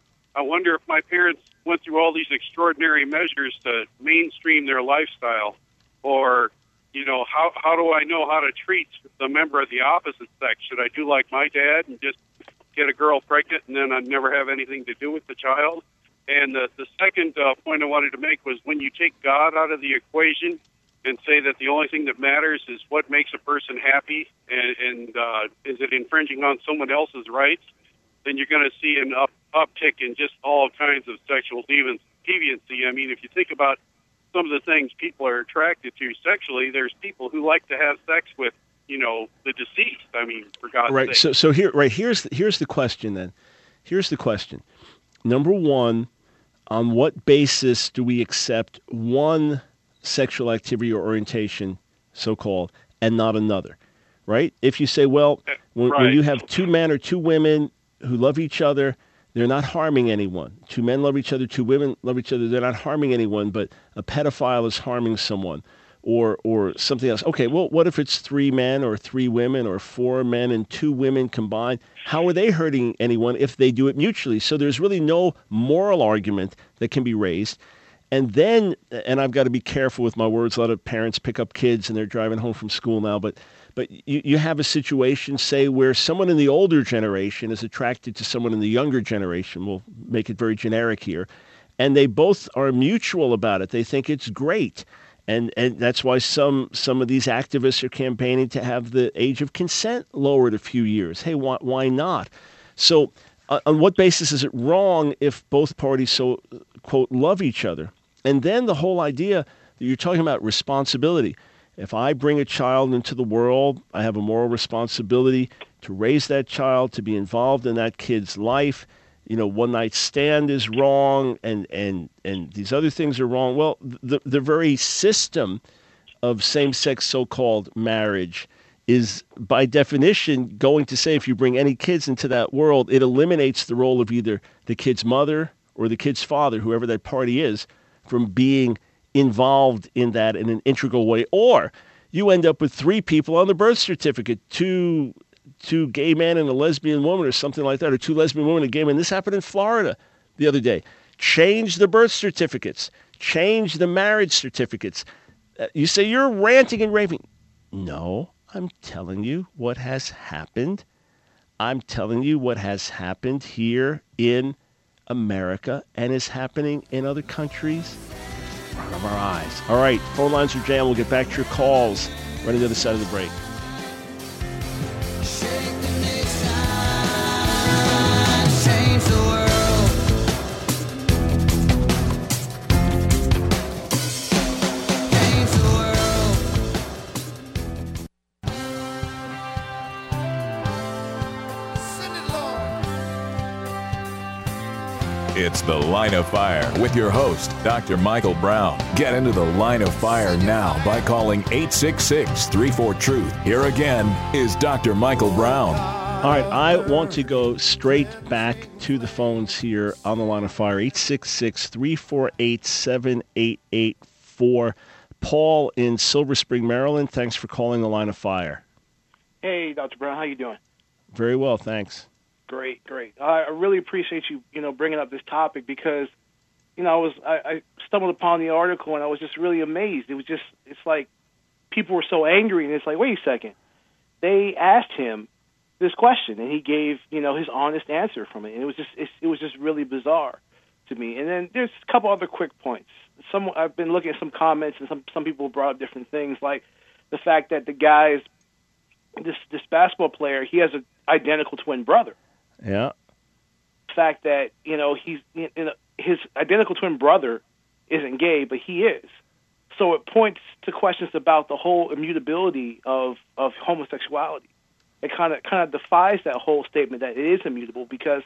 I wonder if my parents went through all these extraordinary measures to mainstream their lifestyle, or, how do I know how to treat the member of the opposite sex? Should I do like my dad and just get a girl pregnant and then I'd never have anything to do with the child? And the second point I wanted to make was when you take God out of the equation and say that the only thing that matters is what makes a person happy, and is it infringing on someone else's rights, then you're going to see an uptick in just all kinds of sexual deviancy. I mean, if you think about some of the things people are attracted to sexually, there's people who like to have sex with, the deceased. I mean, for God's sake. So here's the question then. Here's the question. Number one, on what basis do we accept one sexual activity or orientation, so-called, and not another, right? If you say, well, when you have two men or two women who love each other, they're not harming anyone. Two men love each other, two women love each other, they're not harming anyone, but a pedophile is harming someone, or something else. Okay, well, what if it's three men or three women or four men and two women combined? How are they hurting anyone if they do it mutually? So there's really no moral argument that can be raised. And then, and I've got to be careful with my words, a lot of parents pick up kids and they're driving home from school now, but you have a situation, say, where someone in the older generation is attracted to someone in the younger generation. We'll make it very generic here. And they both are mutual about it. They think it's great. And that's why some of these activists are campaigning to have the age of consent lowered a few years. Hey, why not? So on what basis is it wrong if both parties so, quote, love each other? And then the whole idea that you're talking about responsibility. If I bring a child into the world, I have a moral responsibility to raise that child, to be involved in that kid's life. One night stand is wrong, and these other things are wrong. Well, the very system of same-sex so-called marriage is, by definition, going to say if you bring any kids into that world, it eliminates the role of either the kid's mother or the kid's father, whoever that party is, from being involved in that in an integral way. Or you end up with 3 people on the birth certificate, two gay men and a lesbian woman or something like that, or 2 lesbian women and a gay man. This happened in Florida the other day. Change the birth certificates. Change the marriage certificates. You say you're ranting and raving. No, I'm telling you what has happened. I'm telling you what has happened here in America and is happening in other countries in front of our eyes. All right, phone lines are jammed. We'll get back to your calls right on the other side of the break. It's The Line of Fire with your host, Dr. Michael Brown. Get into the Line of Fire now by calling 866-34-TRUTH. Here again is Dr. Michael Brown. All right, I want to go straight back to the phones here on the Line of Fire, 866-348-7884. Paul in Silver Spring, Maryland, thanks for calling the Line of Fire. Hey, Dr. Brown, how you doing? Very well, thanks. Great. I really appreciate you, bringing up this topic because, I stumbled upon the article and I was just really amazed. It's like people were so angry and it's like, wait a second. They asked him this question and he gave, his honest answer from it. And it was just really bizarre to me. And then there's a couple other quick points. I've been looking at some comments and some people brought up different things like the fact that the guy's, this basketball player, he has an identical twin brother. Yeah. The fact that, his identical twin brother isn't gay, but he is. So it points to questions about the whole immutability of homosexuality. It kind of defies that whole statement that it is immutable because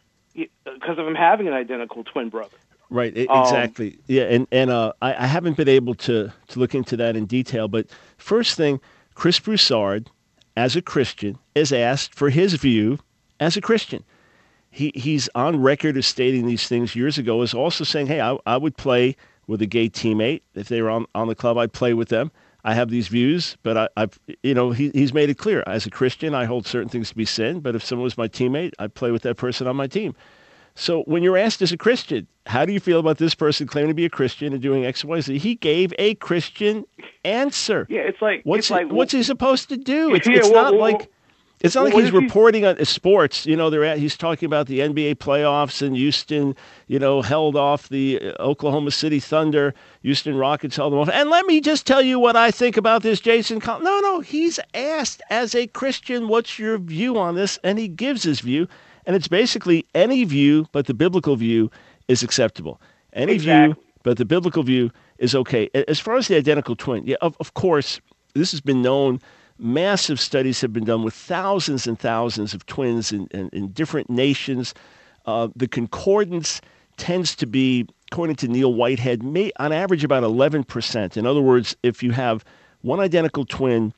of him having an identical twin brother. Right, exactly. Yeah, and I haven't been able to look into that in detail, but first thing, Chris Broussard, as a Christian, is asked for his view as a Christian. He's on record as stating these things years ago, as also saying, hey, I would play with a gay teammate. If they were on the club, I'd play with them. I have these views, but he's made it clear. As a Christian, I hold certain things to be sin, but if someone was my teammate, I'd play with that person on my team. So when you're asked as a Christian, how do you feel about this person claiming to be a Christian and doing X, Y, Z? He gave a Christian answer. Yeah, it's like... What's he supposed to do? It's not like he's reporting on sports. He's talking about the NBA playoffs and Houston, held off the Oklahoma City Thunder. Houston Rockets held them off. And let me just tell you what I think about this, Jason. No, he's asked as a Christian, what's your view on this? And he gives his view. And it's basically any view but the biblical view is acceptable. Any view but the biblical view is okay. As far as the identical twin, yeah, of course, this has been known. Massive studies have been done with thousands and thousands of twins in different nations. The concordance tends to be, according to Neil Whitehead, on average about 11%. In other words, if you have one identical twin,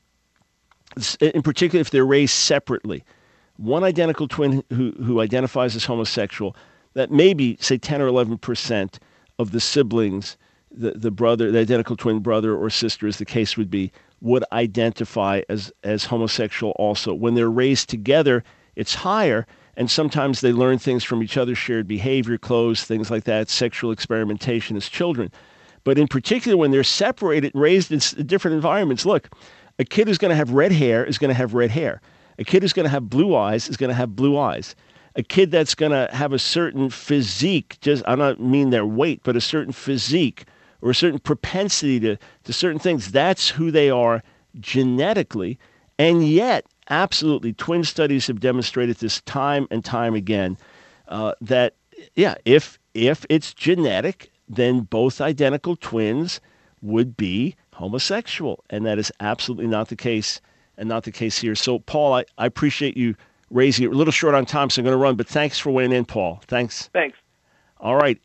in particular if they're raised separately, one identical twin who identifies as homosexual, that maybe, say, 10 or 11% of the siblings, the identical twin brother or sister, as the case would be, would identify as homosexual also. When they're raised together, it's higher, and sometimes they learn things from each other, shared behavior, clothes, things like that, sexual experimentation as children. But in particular, when they're separated, raised in different environments, look, a kid who's going to have red hair is going to have red hair. A kid who's going to have blue eyes is going to have blue eyes. A kid that's going to have a certain physique, I don't mean their weight, but a certain physique, or a certain propensity to certain things. That's who they are genetically. And yet, absolutely, twin studies have demonstrated this time and time again, that, if it's genetic, then both identical twins would be homosexual. And that is absolutely not the case, and not the case here. So, Paul, I appreciate you raising it. We're a little short on time, so I'm going to run, but thanks for weighing in, Paul. Thanks. All right,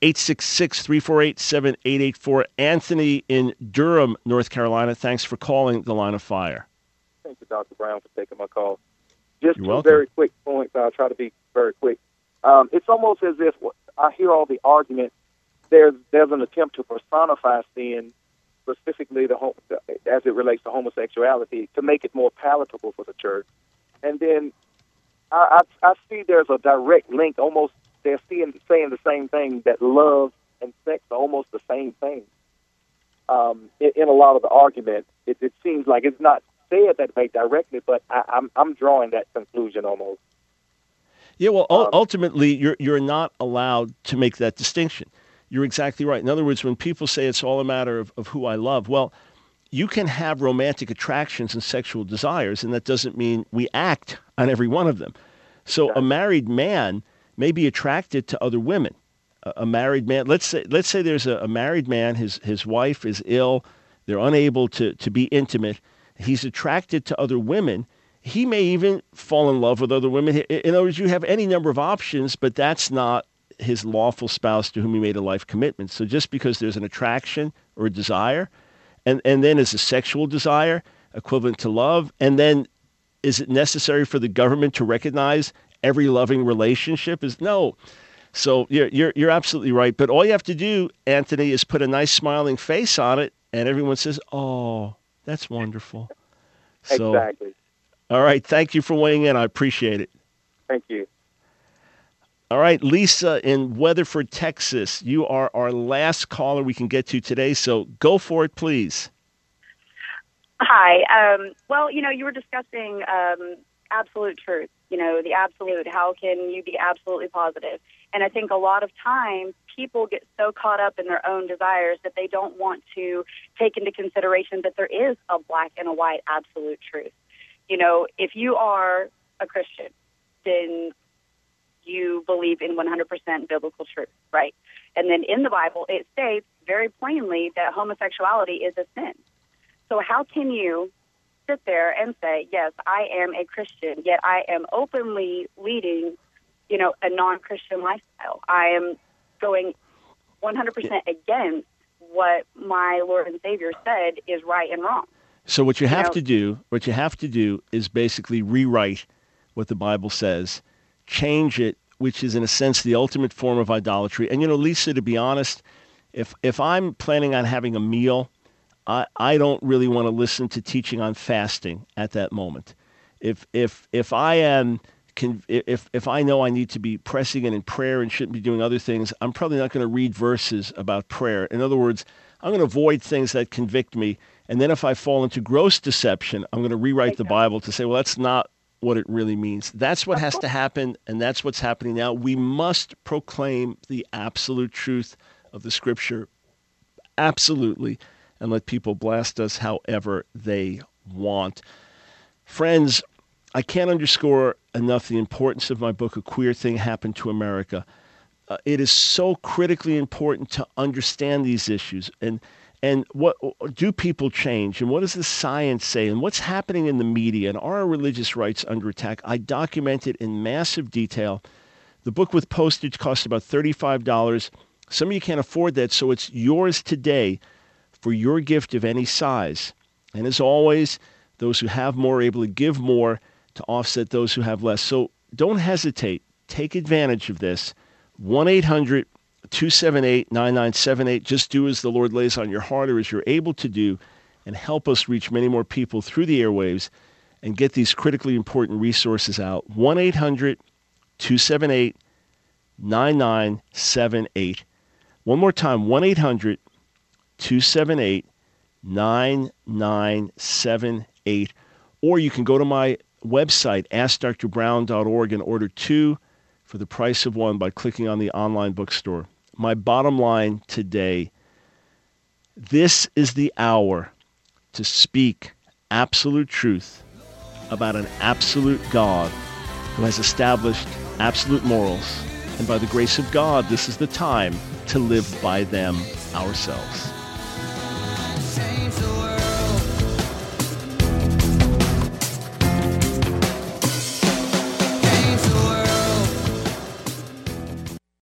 866-348-7884. Anthony in Durham, North Carolina. Thanks for calling the Line of Fire. Thank you, Dr. Brown, for taking my call. Just You're two welcome. very quick points. I'll try to be very quick. It's almost as if I hear all the argument. There's an attempt to personify sin, specifically as it relates to homosexuality, to make it more palatable for the church. And then I see there's a direct link. Almost they're saying the same thing, that love and sex are almost the same thing. In a lot of the argument, it seems like it's not said that way directly, but I'm drawing that conclusion almost. Yeah, well, ultimately, you're not allowed to make that distinction. You're exactly right. In other words, when people say it's all a matter of who I love, well, you can have romantic attractions and sexual desires, and that doesn't mean we act on every one of them. So a married man may be attracted to other women. A married man, let's say there's a married man, his wife is ill, they're unable to be intimate, he's attracted to other women, he may even fall in love with other women. In other words, you have any number of options, but that's not his lawful spouse to whom he made a life commitment. So just because there's an attraction or a desire, and then is a sexual desire equivalent to love, and then is it necessary for the government to recognize every loving relationship? No. So you're absolutely right. But all you have to do, Anthony, is put a nice smiling face on it, and everyone says, "Oh, that's wonderful." So, exactly. All right. Thank you for weighing in. I appreciate it. Thank you. All right, Lisa in Weatherford, Texas. You are our last caller we can get to today, so go for it, please. Hi. Well, you were discussing absolute truth, the absolute. How can you be absolutely positive? And I think a lot of times people get so caught up in their own desires that they don't want to take into consideration that there is a black and a white absolute truth. If you are a Christian, then you believe in 100% biblical truth, right? And then in the Bible, it states very plainly that homosexuality is a sin. So how can you sit there and say, yes, I am a Christian, yet I am openly leading, a non-Christian lifestyle? I am going 100% against what my Lord and Savior said is right and wrong. So what you have to do is basically rewrite what the Bible says, change it, which is in a sense the ultimate form of idolatry. And Lisa, to be honest, if I'm planning on having a meal, I don't really want to listen to teaching on fasting at that moment. If I know I need to be pressing in prayer and shouldn't be doing other things, I'm probably not going to read verses about prayer. In other words, I'm going to avoid things that convict me. And then if I fall into gross deception, I'm going to rewrite the Bible to say, well, that's not what it really means. That's what has to happen, and that's what's happening now. We must proclaim the absolute truth of the Scripture, absolutely, and let people blast us however they want. Friends, I can't underscore enough the importance of my book, A Queer Thing Happened to America. It is so critically important to understand these issues and what do people change, and what does the science say, and what's happening in the media, and are our religious rights under attack? I document it in massive detail. The book with postage costs about $35. Some of you can't afford that, so it's yours today for your gift of any size. And as always, those who have more are able to give more to offset those who have less. So don't hesitate. Take advantage of this. 1-800-278-9978. Just do as the Lord lays on your heart or as you're able to do, and help us reach many more people through the airwaves and get these critically important resources out. 1-800-278-9978. One more time, 1-800-278-9978. Or you can go to my website, AskDrBrown.org, and order 2 for the price of 1 by clicking on the online bookstore. My bottom line today, this is the hour to speak absolute truth about an absolute God who has established absolute morals. And by the grace of God, this is the time to live by them ourselves.